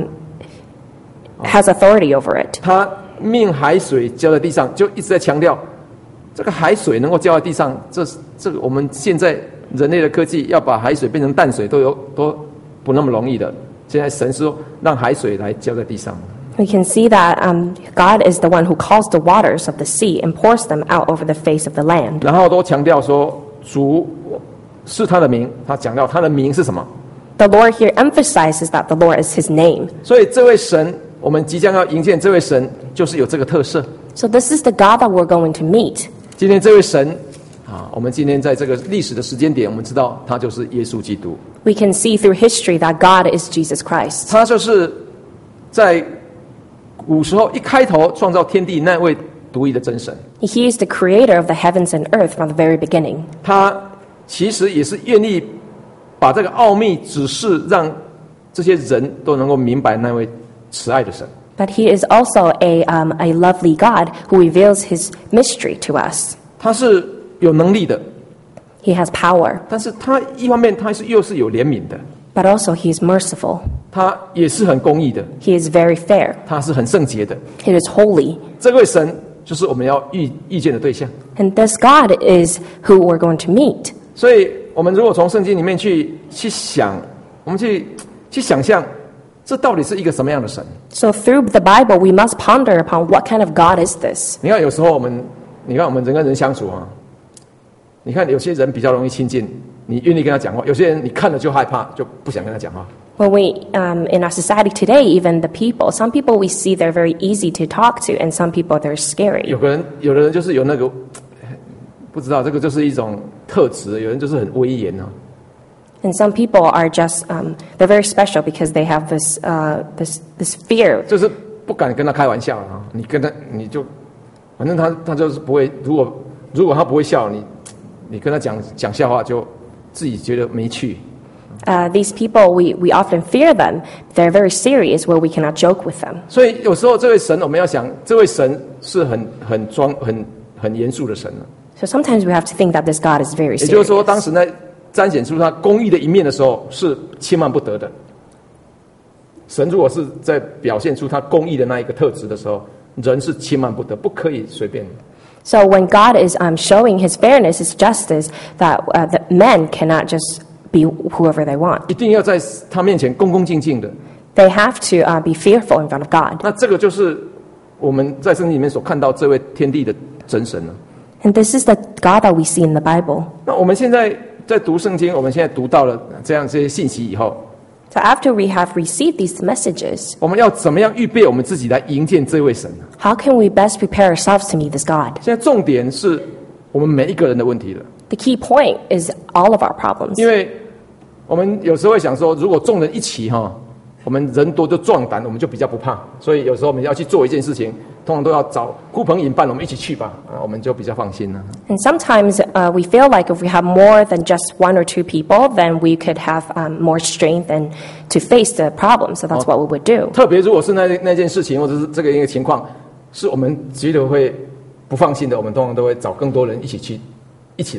Speaker 2: has authority over it.
Speaker 1: 他命海水浇在地上，就一直在强调，这个海水能够浇在地上，这是这个我们现在人类的科技要把海水变成淡水都有都不那么容易的。现在神说让海水来浇在地上。
Speaker 2: We can see that um, God is the one who calls the waters of the sea and pours them out over the face of the land.
Speaker 1: 然后都强调说主是他的名，他讲到他的名是什么？
Speaker 2: The Lord here emphasizes that the Lord is his name.
Speaker 1: 所以这位神，我们即将要迎见这位神，就是有这个特色。
Speaker 2: So this is the God that we're going to meet.
Speaker 1: 今天这位神啊，我们今天在这个历史的时间点，我们知道他就是耶稣基督，
Speaker 2: We can see through history that God is Jesus Christ.
Speaker 1: 他就是在古时候一开头创造天地那位独一的真神。
Speaker 2: He is the creator of the heavens and earth from the very beginning.
Speaker 1: 他其实也是愿意把这个奥秘指示，让这些人都能够明白那位慈爱的神。
Speaker 2: But he is also a, um, a lovely God who reveals his mystery to us.
Speaker 1: 他是有能力的，
Speaker 2: He has power,
Speaker 1: 但是他一方面他是又是有怜悯的，
Speaker 2: but also he is merciful.
Speaker 1: 他也是很公义的，
Speaker 2: He is very fair.
Speaker 1: 他是很圣洁的。
Speaker 2: He is holy.
Speaker 1: 这位神就是我们要遇遇见的对象。
Speaker 2: And this God is who we're going to meet.
Speaker 1: 所以，我们如果从圣经里面去去想，我们去去想象，这到底是一个什么样的神？
Speaker 2: So through the Bible, we must ponder upon what kind of God is this.
Speaker 1: 你看，有时候我们，你看我们人跟人相处啊，你看有些人比较容易亲近，你愿意跟他讲话；有些人你看了就害怕，就不想跟他讲话。
Speaker 2: When we, um, in our society today, even the people, some people we see they're very easy to talk to, and some people they're scary.
Speaker 1: 有个人，有的人就是有那个，不知道这个就是一种特质，有人就是很威严啊。
Speaker 2: And some people are just, um, they're very special because they have this, uh, this, this fear.
Speaker 1: 就是不敢跟他开玩笑啊！你跟他，你就，反正他他就是不会。如果如果他不会笑，你你跟他讲讲笑话，就自己觉得没趣。
Speaker 2: Uh, these people, we, we often fear them. They're very serious where we cannot joke with them.
Speaker 1: 所以有时候这位神，我们要想，这位神是很很庄很很严肃的神了。
Speaker 2: So sometimes we have to think that this God is very
Speaker 1: 也就是说，
Speaker 2: serious.
Speaker 1: 当时在彰显出他公义的一面的时候，是千万不得的。神如果是在表现出他公义的那一个特质的时候，人是千万不得，不可以随便。
Speaker 2: So when God is um, showing his fairness, his justice, that, uh, that men cannot just be whoever they want.
Speaker 1: 一定要在他面前恭恭敬敬的。
Speaker 2: They have to uh, be fearful in front of God.
Speaker 1: 那这个就是我们在圣经里面所看到这位天地的真神了。
Speaker 2: And this is the God that we see in the Bible.
Speaker 1: 那我们现在在读圣经，我们现在读到了这样这些信息以后，
Speaker 2: So after we have received these messages,
Speaker 1: 我们要怎么样预备我们自己来迎接这位神呢？
Speaker 2: how can we best prepare ourselves to meet this God?
Speaker 1: 现在重点是我们每一个人的问题了，
Speaker 2: The key point is all of our problems.
Speaker 1: 因为我们有时候会想说，如果众人一起哈，我们人多就壮胆，我们就比较不怕。所以有时候我们要去做一件事情，通常都要找呼朋引伴，我们一起去吧，啊，我们就比较放心了。
Speaker 2: And sometimes uh, we feel like if we have more than just one or two people, then we could have um, more strength and to face the problem. So that's what we would do.
Speaker 1: 特别如果是那那件事情或者是这个一个情况，是我们觉得会不放心的，我们通常都会找更多人一起去，一起来嘛。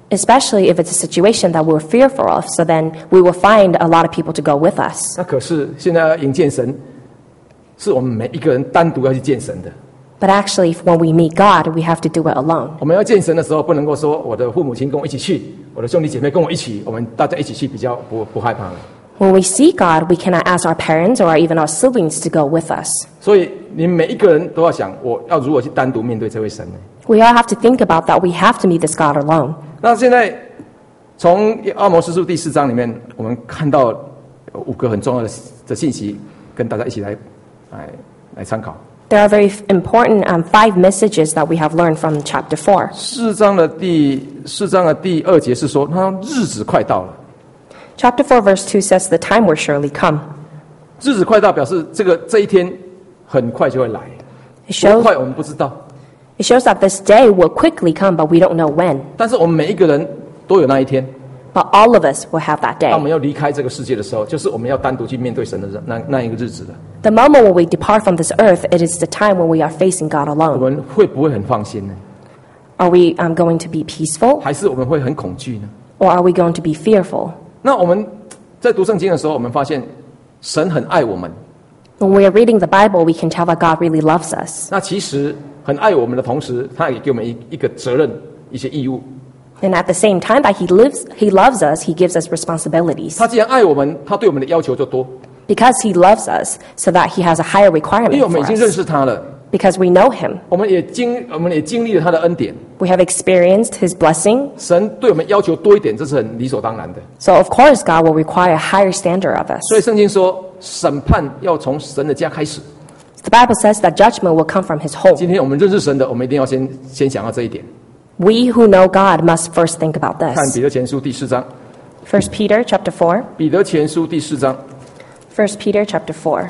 Speaker 2: especially if it's a situation that we're fearful of. So then we will find a lot of people to go with us.
Speaker 1: 那可是现在要迎见神，是我们每一个人单独要去见神的。
Speaker 2: But actually, when we meet God, we have to do it alone.
Speaker 1: 我们要见神的时候，不能够说我的父母亲跟我一起去，我的兄弟姐妹跟我一起，我们大家一起去比较不不害怕了。
Speaker 2: When we see God, we cannot ask our parents or even our siblings to go with us.
Speaker 1: 所以你每一个人都要想，我要如何去单独面对这位神呢？
Speaker 2: We all have to think about that. We have to meet this God alone.
Speaker 1: 那现在从阿摩司书第四章里面，我们看到五个很重要的的信息，跟大家一起来来来参考。
Speaker 2: There are very important um, five messages that we have learned from chapter four.
Speaker 1: 四章的第四章的第二节是说，他日子快到了。
Speaker 2: Chapter four, verse two says, "The time will surely come."
Speaker 1: 日子快到，表示这个这一天很快就会来。
Speaker 2: It
Speaker 1: 多
Speaker 2: shows,
Speaker 1: 快我们不知道，
Speaker 2: it shows that this day will quickly come, but we don't know when.
Speaker 1: 但是我们每一个人都有那一天。
Speaker 2: But all of us will have that
Speaker 1: 当我
Speaker 2: day.
Speaker 1: 们要离开这个世界的时候，就是我们要单独去面对神的那那一个日子了。
Speaker 2: The moment when we depart from this earth, it is the time when we are facing God
Speaker 1: 我
Speaker 2: alone.
Speaker 1: 们会不会很放心呢？
Speaker 2: Are we um, going to be peaceful,
Speaker 1: 还是我们会很恐惧呢？
Speaker 2: or are we going to be fearful?
Speaker 1: 那我们在读圣经的时候，我们发现神很爱我们。
Speaker 2: When we are reading the Bible, we can tell that God really loves us.
Speaker 1: 那其实很爱我们的同时，他也给我们一一个责任、一些义务。
Speaker 2: And at the same time that He lives, He loves us, He gives us responsibilities.
Speaker 1: 他既然爱我们，他对我们的要求就多，
Speaker 2: Because He loves us, so that He has a higher
Speaker 1: 因为
Speaker 2: requirement
Speaker 1: 我们
Speaker 2: for
Speaker 1: 已经认
Speaker 2: us.
Speaker 1: 识他了，
Speaker 2: Because we know Him.
Speaker 1: 我们也经我们也经历了他的恩典。
Speaker 2: We have experienced His blessing.
Speaker 1: 神对我们要求多一点，这是很理所当然的。
Speaker 2: So of course God will require a higher standard of us.
Speaker 1: 所以圣经说，审判要从神的家开始。
Speaker 2: The Bible says that judgment will come from His home.
Speaker 1: 今天我们认识神的，我们一定要先先想到这一点。
Speaker 2: We who know God must first think about
Speaker 1: 看
Speaker 2: this.
Speaker 1: 彼得前书第四章，
Speaker 2: First Peter chapter four.
Speaker 1: 彼得前书第四章，
Speaker 2: First Peter chapter four.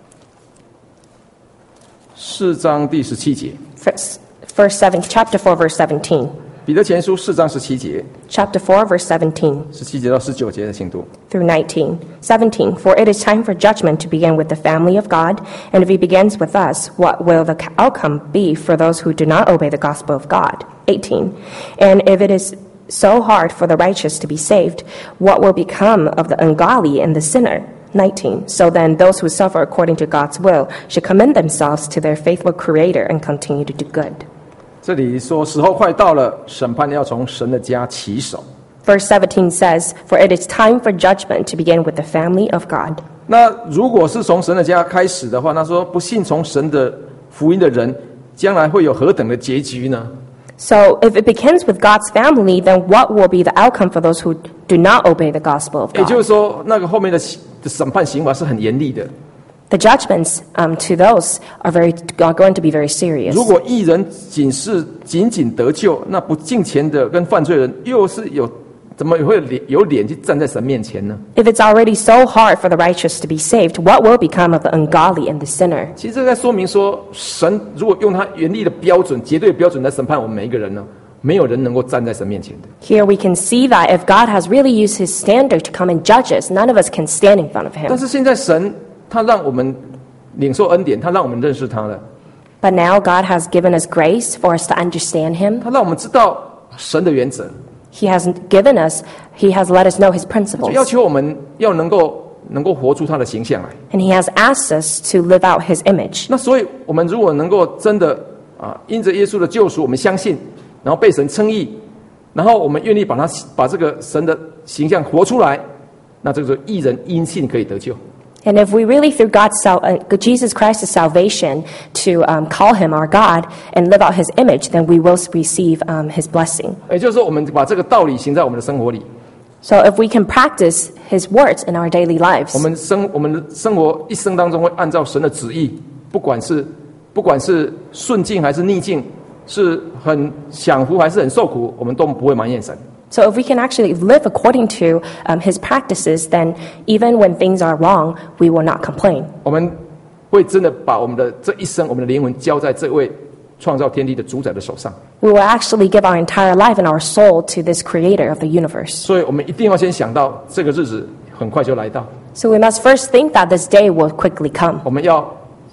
Speaker 1: 四章第十七节。
Speaker 2: First, verse seven, chapter four, verse seventeen.
Speaker 1: 彼得前书四章十七节，
Speaker 2: Chapter four, verse seventeen
Speaker 1: 十七节到十九节的，请读。
Speaker 2: through nineteen. seventeen. For it is time for judgment to begin with the family of God, and if he begins with us, what will the outcome be for those who do not obey the gospel of God? eighteen. And if it is so hard for the righteous to be saved, what will become of the ungodly and the sinner? nineteen. So then, those who suffer according to God's will should commend themselves to their faithful Creator and continue to do good.
Speaker 1: 这里说时候快到了，审判要从神的家起手。
Speaker 2: Verse seventeen says, For it is time for judgment to begin with the family of God.
Speaker 1: 那如果是从神的家开始的话，那说不信从神的福音的人，将来会有何等的结局呢？
Speaker 2: So if it begins with God's family, then what will be the outcome for those who do not obey the gospel of
Speaker 1: 也就是
Speaker 2: God?
Speaker 1: 说，那个后面的的审判刑罚是很严厉的。
Speaker 2: The judgments um, to those are very are going to be very serious.
Speaker 1: 如果义人仅是仅仅得救，那不敬虔的跟犯罪人又是有怎么会有脸有脸去站在神面前呢？
Speaker 2: If it's already so hard for the righteous to be saved, what will become of the ungodly and the sinner?
Speaker 1: 其实这在说明说，神如果用他严厉的标准、绝对的标准来审判我们每一个人呢，没有人能够站在神面前的。
Speaker 2: Here we can see that if God has really used his standard to come and judge us, none of us can stand in front of
Speaker 1: 但
Speaker 2: him.
Speaker 1: 是现在神他让我们领受恩典，他让我们认识他了，
Speaker 2: But now God has given us grace for us to understand him.
Speaker 1: 他让我们知道神的原则，
Speaker 2: He has given us, he has let us know his
Speaker 1: 就
Speaker 2: principles.
Speaker 1: 要求我们要能够能够活出他的形象来。
Speaker 2: And he has asked us to live out his image.
Speaker 1: 那所以，我们如果能够真的啊，因着耶稣的救赎，我们相信，然后被神称义，然后我们愿意把他把这个神的形象活出来，那这个义人因信可以得救。
Speaker 2: And if we really, through God's sal- uh, Jesus Christ's salvation, to um, call him our God and live out his image, then we will receive um, his blessing.
Speaker 1: 也就是说，我们把这个道理行在我们的生活里，
Speaker 2: So if we can practice his words in our daily lives,
Speaker 1: 我们生我们的生活一生当中会按照神的旨意，不管是不管是顺境还是逆境，是很享福还是很受苦，我们都不会埋怨神。
Speaker 2: so if we can actually live according to um, his practices, then even when things are wrong, we will not complain.
Speaker 1: 我们会真的把我们的这一生，我们的灵魂交在这位创造天地的主宰的手上。
Speaker 2: We will actually give our entire life and our soul to this creator of the universe.
Speaker 1: 所以我们一定要先想到这个日子很快就来到，
Speaker 2: So we must first think that this day will quickly come.
Speaker 1: 我们要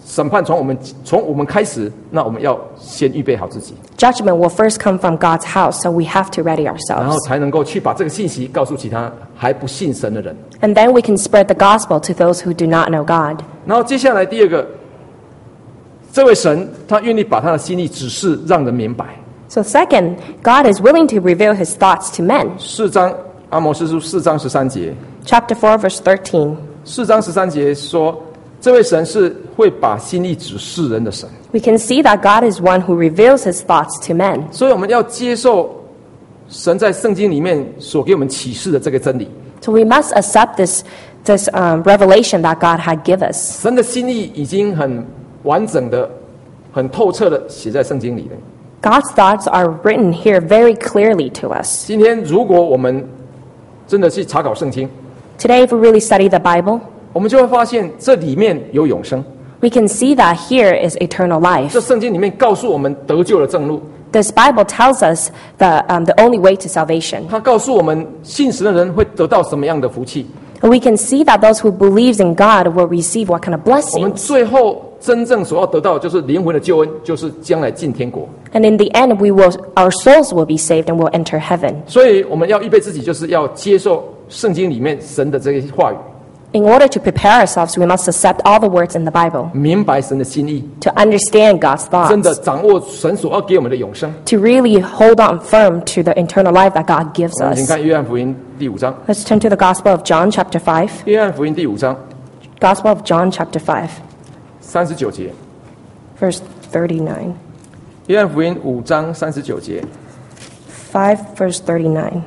Speaker 1: 审判从我们从我们开始，那我们要先预备好自己，
Speaker 2: Judgment will first come from God's house, so we have to ready
Speaker 1: 然
Speaker 2: ourselves.
Speaker 1: 后才能够去把这个信息告诉其他还不信神的人。
Speaker 2: And then we can spread the gospel to those who do not know God.
Speaker 1: 然后接下来第二个，这位神他愿意把他的心意指示让人明白。
Speaker 2: So second, God is willing to reveal his thoughts to men.
Speaker 1: 四章阿摩司书四章十三节，
Speaker 2: Chapter four, verse thirteen.
Speaker 1: 四章十三节说，这位神是会把心意指示人的神，
Speaker 2: We can see that God is one who reveals his thoughts to men.
Speaker 1: 所以我们要接受神在圣经里面所给我们启示的这个真理。
Speaker 2: So we must accept this, this um, revelation that God had given us.
Speaker 1: 神的心意已经很完整的、很透彻的写在圣经里了。
Speaker 2: God's thoughts are written here very clearly to us.
Speaker 1: 今天如果我们真的去查考圣经，
Speaker 2: Today, if we really study the Bible,
Speaker 1: 我们就会发现这里面有永生。
Speaker 2: we can see that here is eternal
Speaker 1: 这
Speaker 2: life.
Speaker 1: 圣经里面告诉我们得救的正路，
Speaker 2: This Bible tells us the, um, the only way to salvation.
Speaker 1: 它告诉我们信神的人会得到什么样的福气。
Speaker 2: And we can see that those who believes in God will receive what kind of
Speaker 1: 我们
Speaker 2: blessings.
Speaker 1: 最后真正所要得到的就是灵魂的救恩，就是将来进天国。
Speaker 2: And in the end, we will, our souls will be saved and will enter heaven.
Speaker 1: 所以我们要预备自己，就是要接受圣经里面神的这些话语，
Speaker 2: In order to prepare ourselves, we must accept all the words in the Bible
Speaker 1: 明白神的心意，
Speaker 2: to understand God's
Speaker 1: 真的
Speaker 2: thoughts,
Speaker 1: 掌握神所要给我们的永生。
Speaker 2: to really hold on firm to the eternal life that God gives
Speaker 1: 我们请
Speaker 2: us.
Speaker 1: 看约翰福音第五章，
Speaker 2: Let's turn to the Gospel of John, chapter five.
Speaker 1: 约翰福音第五章
Speaker 2: Gospel of John, chapter five,
Speaker 1: 三十九节。
Speaker 2: verse thirty-nine.
Speaker 1: 约翰福音五章三十九节，
Speaker 2: five, verse thirty-nine.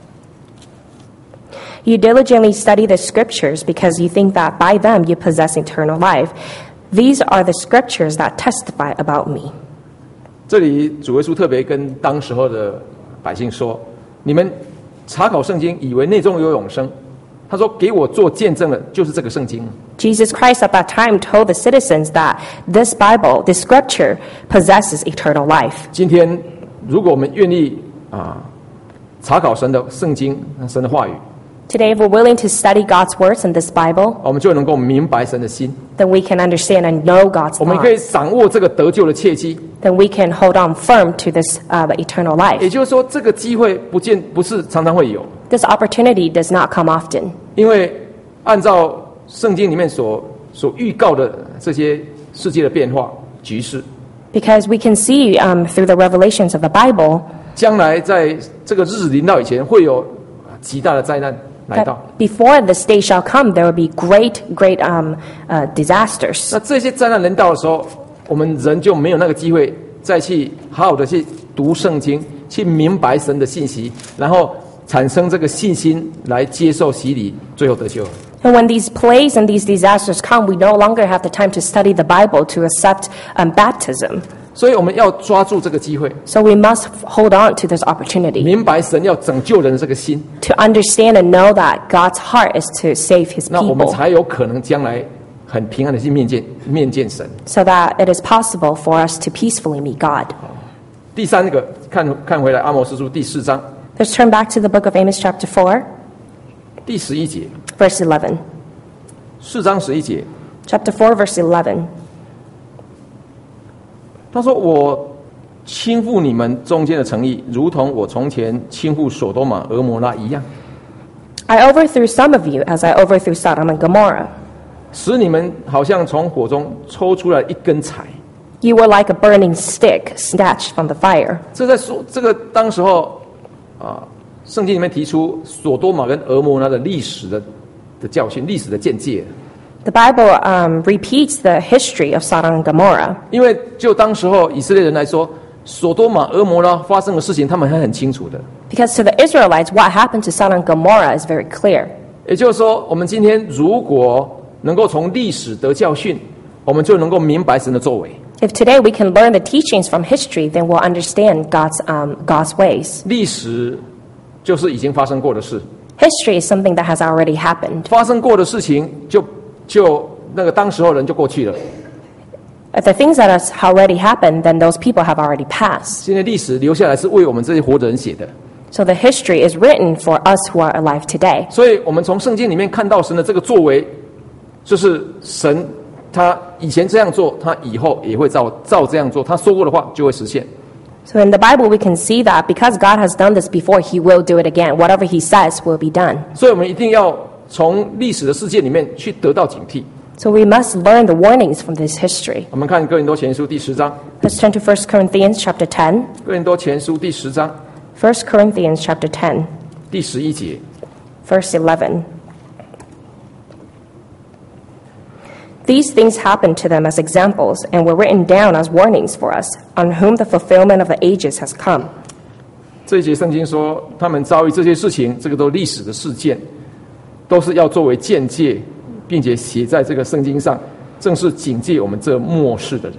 Speaker 2: You diligently study the scriptures because you think that by them you possess eternal life. These are the scriptures that testify about me.
Speaker 1: 这里主耶稣特别跟当时候的百姓说：“你们查考圣经，以为内中有永生。”他说：“给我做见证的，就是这个圣经。”
Speaker 2: Jesus Christ at that time told the citizens that this Bible, this scripture, possesses eternal life.
Speaker 1: 今天，如果我们愿意啊查考神的圣经、神的话语，
Speaker 2: Today, if we're willing to study God's words in this Bible,
Speaker 1: 我们就能够明白神的心，
Speaker 2: then we can understand and know God's
Speaker 1: 我们可以
Speaker 2: thoughts.
Speaker 1: 掌握这个得救的契机。
Speaker 2: Then we can hold on firm to this uh, eternal
Speaker 1: 也
Speaker 2: life.
Speaker 1: 就是说，这个机会不见不是常常会有，
Speaker 2: This opportunity does not come often.
Speaker 1: 因为按照圣经里面所所预告的这些世界的变化局势，
Speaker 2: Because we can see um, through the revelations of the Bible
Speaker 1: 将来在这个日子临到以前，会有极大的灾难来
Speaker 2: that
Speaker 1: 到。
Speaker 2: before this day shall come, there will be great, great um, uh, disasters.
Speaker 1: 那这些灾难临到的时候，我们人就没有那个机会再去好好的去读圣经，去明白神的信息，然后产生这个信心来接受洗礼，最后得救。
Speaker 2: And when these plagues and these disasters come, we no longer have the time to study the Bible to accept um, baptism.
Speaker 1: 所以我们要抓住这个机会，
Speaker 2: So we must hold on to this opportunity
Speaker 1: 明白神要拯救人的这个心，
Speaker 2: to understand and know that God's heart is to save his
Speaker 1: 那我们
Speaker 2: people
Speaker 1: 才有可能将来很平安的去面见面见神。
Speaker 2: so that it is possible for us to peacefully meet God.
Speaker 1: 第三个，看看回来，阿摩司书第四章
Speaker 2: Let's turn back to the book of Amos chapter four,
Speaker 1: 第十一节，
Speaker 2: verse eleven.
Speaker 1: 四章十一节，
Speaker 2: Chapter four, verse eleven.
Speaker 1: 他说：“我倾覆你们中间的诚意，如同我从前倾覆所多玛、俄摩拉一样，
Speaker 2: I overthrew some of you as I overthrew Sodom and Gomorrah.
Speaker 1: 使你们好像从火中抽出来一根柴。”
Speaker 2: You were like a burning stick snatched from the fire.
Speaker 1: 这在说这个当时候啊，圣经里面提出所多玛跟俄摩拉的历史的的教训、历史的见解。
Speaker 2: The Bible um, repeats the history of Sodom and Gomorrah.
Speaker 1: 因为就当时候以色列人来说，所多玛、俄摩拉发生的事情，他们还很清楚的。
Speaker 2: Because to the Israelites, what happened to Sodom and Gomorrah is very clear.
Speaker 1: 也就是说，我们今天如果能够从历史得教训，我们就能够明白神的作为。
Speaker 2: If today we can learn the teachings from history, then we'll understand God's, um, God's ways.
Speaker 1: 历史就是已经发生过的事，
Speaker 2: History is something that has already happened.
Speaker 1: 发生过的事情就就那个当时候人就过去了。
Speaker 2: If the things that has already happened, then those people have already passed.
Speaker 1: 现在历史留下来是为我们这些活的人写的，
Speaker 2: So the history is written for us who are alive today.
Speaker 1: 所以我们从圣经里面看到神的这个作为，就是神他以前这样做，他以后也会照照这样做，他说过的话就会实现。
Speaker 2: So in the Bible, we can see that because God has done this before, He will do it again. Whatever He says will be done.
Speaker 1: 所以我们一定要从历史的事件里面去得到警惕。
Speaker 2: So we must learn the warnings from this history.
Speaker 1: 我们看哥林多前书第十章，
Speaker 2: Let's turn to First Corinthians chapter ten.
Speaker 1: 哥林多前书第十章
Speaker 2: First Corinthians chapter ten,
Speaker 1: 第十一节。
Speaker 2: verse eleven. These things happened to them as examples and were written down as warnings for us, on whom the fulfillment of the ages has come.
Speaker 1: 这一节圣经说，他们遭遇这些事情，这个都历史的事件，都是要作为鉴戒，并且写在这个圣经上，正是警戒我们这末世的人。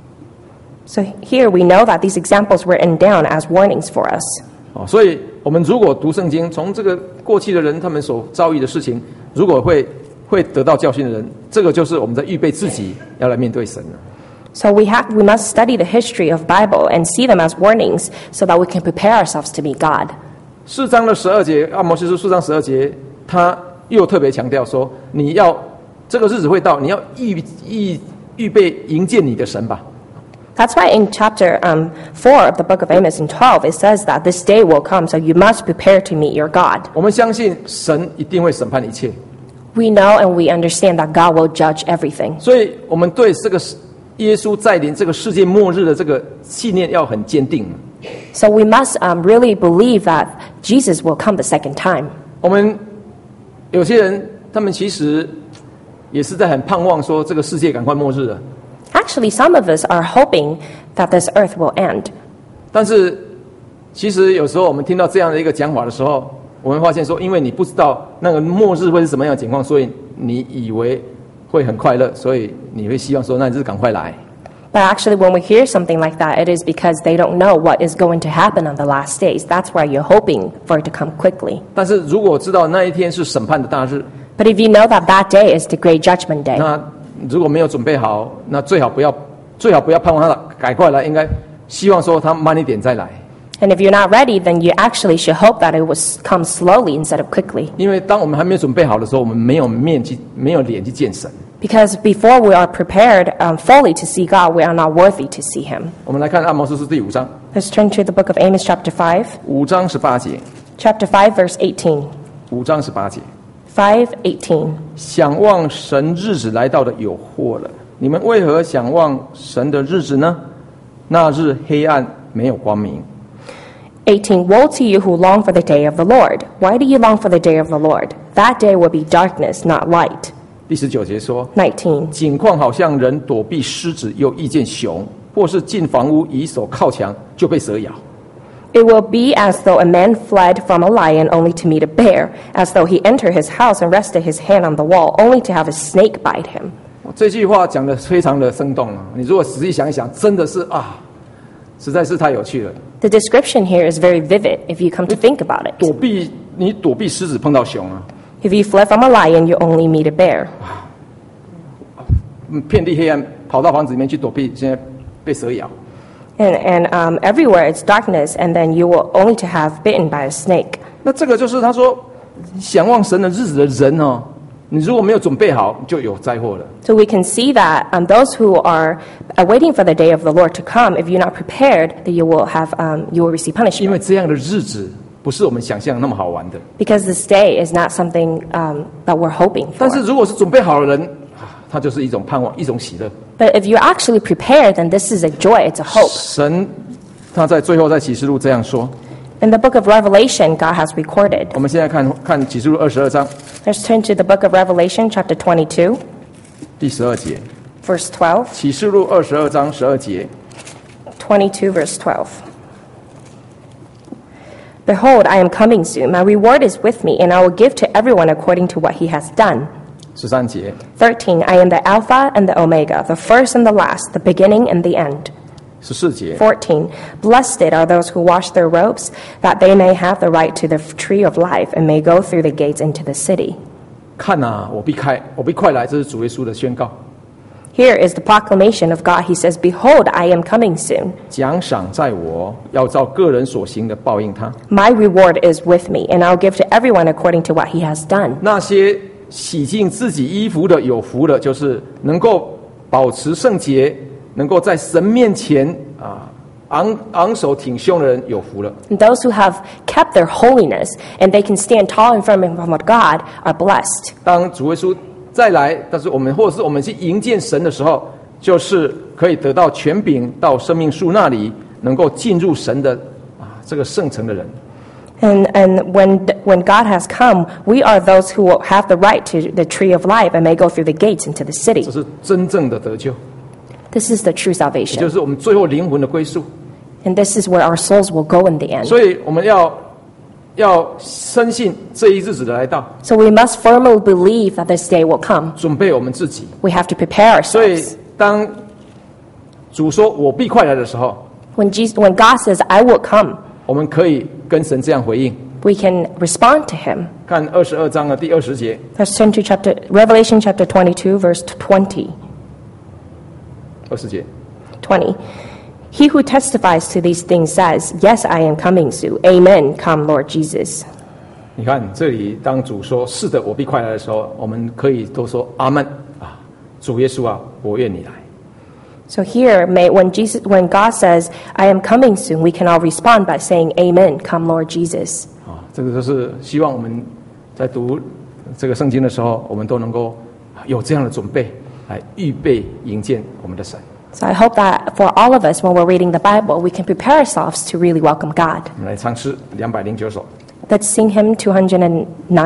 Speaker 2: So here we know that these examples were written down as warnings for us.
Speaker 1: 哦，所以我们如果读圣经，从这个过去的人他们所遭遇的事情，如果会会得到教训的人，这个就是我们在预备自己要来面对神了。
Speaker 2: So we have we must study the history of Bible and see them as warnings so that we can prepare ourselves to meet God.
Speaker 1: 四章的十二节，阿摩司书四章十二节，他又特别强调说，你要这个日子会到，你要预预预备迎接你的神吧。
Speaker 2: That's why in chapter um, four of the book of Amos in twelve, it says that this day will come, so you must prepare to meet your God.
Speaker 1: 我们相信神一定会审判一切，
Speaker 2: We know and we understand that God will judge everything.
Speaker 1: 所以我们对这个耶稣再临这个世界末日的这个信念要很坚定。
Speaker 2: So we must um, really believe that Jesus will come the second time.
Speaker 1: 我们有些人，他们其实也是在很盼望说这个世界赶快末日了。
Speaker 2: Actually, some of us are hoping that this earth will end.
Speaker 1: 但是，其实有时候我们听到这样的一个讲法的时候，我们发现说，因为你不知道那个末日会是什么样的情况，所以你以为会很快乐，所以你会希望说，那你就赶快来。
Speaker 2: But actually, when we hear something like that, it is because they don't know what is going to happen on the last days. That's why you're hoping for it to come quickly.
Speaker 1: 但是如果知道那一天是审判的大日，
Speaker 2: But if you know that that day is the great judgment day,
Speaker 1: 那如果没有准备好，那最好不要，最好不要盼望他赶快来，应该希望说他慢一点再来。
Speaker 2: and if you're not ready, then you actually should hope that it will come slowly instead of quickly.
Speaker 1: 因为当我们还没有准备好的时候，我们没有面去，没有脸去见神。
Speaker 2: Because before we are prepared um, fully to see God, we are not worthy to see Him.
Speaker 1: 我们来看阿摩司书第五章，
Speaker 2: Let's turn to the book of Amos, chapter five.
Speaker 1: 五章十八节，
Speaker 2: Chapter five, verse eighteen.
Speaker 1: 五章十八节。
Speaker 2: five eighteen.
Speaker 1: 想望神日子来到的有祸了！你们为何想望神的日子呢？那日黑暗没有光明。
Speaker 2: eighteen. Woe to you who long for the day of the Lord. Why do you long for the day of the Lord? That day will be darkness, not light.
Speaker 1: 第十九节说，
Speaker 2: nineteen.
Speaker 1: 景况好像人躲避狮子，又遇见熊，或是进房屋以手靠墙，就被蛇咬。
Speaker 2: It will be as though a man fled from a lion only to meet a bear, as though he entered his house and rested his hand on the wall only to have a snake bite him.
Speaker 1: 这句话讲得非常的生动啊！你如果仔细想一想，真的是啊，实在是太有趣了。
Speaker 2: The description here is very vivid if you come to think about it.
Speaker 1: 躲避你躲避狮子碰到熊啊，
Speaker 2: If you fled from a lion, you only meet a bear.
Speaker 1: 嗯遍地黑暗，跑到房子里面去躲避，现在被蛇咬。
Speaker 2: And, and um, everywhere it's darkness, and then you will only to have bitten by a snake.
Speaker 1: 那这个就是他说，想望神的日子的人哦，你如果没有准备好，就有灾祸了。
Speaker 2: So we can see that um, those who are uh, waiting for the day of the Lord to come, if you're not prepared, that you will have um, you will receive
Speaker 1: 因为
Speaker 2: punishment.
Speaker 1: 这样的日子不是我们想象那么好玩的。
Speaker 2: Because this day is not something um, that we're hoping
Speaker 1: 但是
Speaker 2: for.
Speaker 1: 如果是准备好的人，啊他就是一种盼望，一种喜乐。
Speaker 2: But if you're actually prepared, then this is a joy, it's a hope.
Speaker 1: 神他在最后在启示录这样说。
Speaker 2: In the book of Revelation, God has recorded.
Speaker 1: 我们现在看看启示录二十二章
Speaker 2: Let's turn to the book of Revelation, chapter twenty-two,
Speaker 1: 第十二节。
Speaker 2: verse twelve.
Speaker 1: 启示录二十二章十二节。
Speaker 2: twenty-two, verse twelve. Behold, I am coming soon. My reward is with me, and I will give to everyone according to what he has done.
Speaker 1: 十三节。
Speaker 2: thirteen. I am the Alpha and the Omega, the first and the last, the beginning and the end.
Speaker 1: 十四节。
Speaker 2: fourteen. Blessed are those who wash their robes, that they may have the right to the tree of life and may go through the gates into the city.
Speaker 1: 看啊，我必开，我必快来，这是主耶稣的宣告。
Speaker 2: Here is the proclamation of God. He says, Behold, I am coming soon.
Speaker 1: 奖赏在我，要照个人所行的报应他。
Speaker 2: My reward is with me, and I'll give to everyone according to what he has done.
Speaker 1: 那些洗净自己衣服的有福了，就是能够保持圣洁，能够在神面前啊昂昂首挺胸的人有福了。
Speaker 2: And those who have kept their holiness and they can stand tall and firm in front of God are blessed.
Speaker 1: 当主耶稣再来，但是我们或者是我们去迎见神的时候，就是可以得到权柄，到生命树那里，能够进入神的啊这个圣城的人。
Speaker 2: And, and when, when God has come, we are those who will have the right to the tree of life and may go through the gates into the
Speaker 1: 这
Speaker 2: city.
Speaker 1: 是真正的得救，
Speaker 2: This is the true
Speaker 1: 也就
Speaker 2: salvation.
Speaker 1: 是我们最后灵魂的归宿。
Speaker 2: And this is where our souls will go in the end.
Speaker 1: 所以我们要要深信这一日子的来到，
Speaker 2: So we must firmly believe that this day will come.
Speaker 1: 准备我们自己。
Speaker 2: We have to prepare
Speaker 1: 所以
Speaker 2: ourselves.
Speaker 1: 当主说我必快来的时候，
Speaker 2: When, Jesus, when God says, I will come,
Speaker 1: 我们可以跟神这样回应。
Speaker 2: we can respond to him.
Speaker 1: 看二十二章的第二十节，
Speaker 2: Let's turn to chapter, Revelation chapter twenty-two, verse twenty.
Speaker 1: 二十节，
Speaker 2: twenty. He who testifies to these things says, Yes, I am coming soon. Amen. Come, Lord Jesus.
Speaker 1: 你看这里，当主说是的，我必快来的时候，我们可以都说阿门啊，主耶稣啊，我愿你来。
Speaker 2: So here, may, when, Jesus, when God says, I am coming soon, we can all respond by saying, Amen. Come, Lord Jesus.
Speaker 1: 啊，这个就是希望我们在读这个圣经的时候，我们都能够有这样的准备，来预备迎接我们的神。
Speaker 2: So I hope that for all of us, when we're reading the Bible, we can prepare ourselves to really welcome God.
Speaker 1: 我们来唱诗两百零九首。
Speaker 2: Let's sing hymn two hundred nine.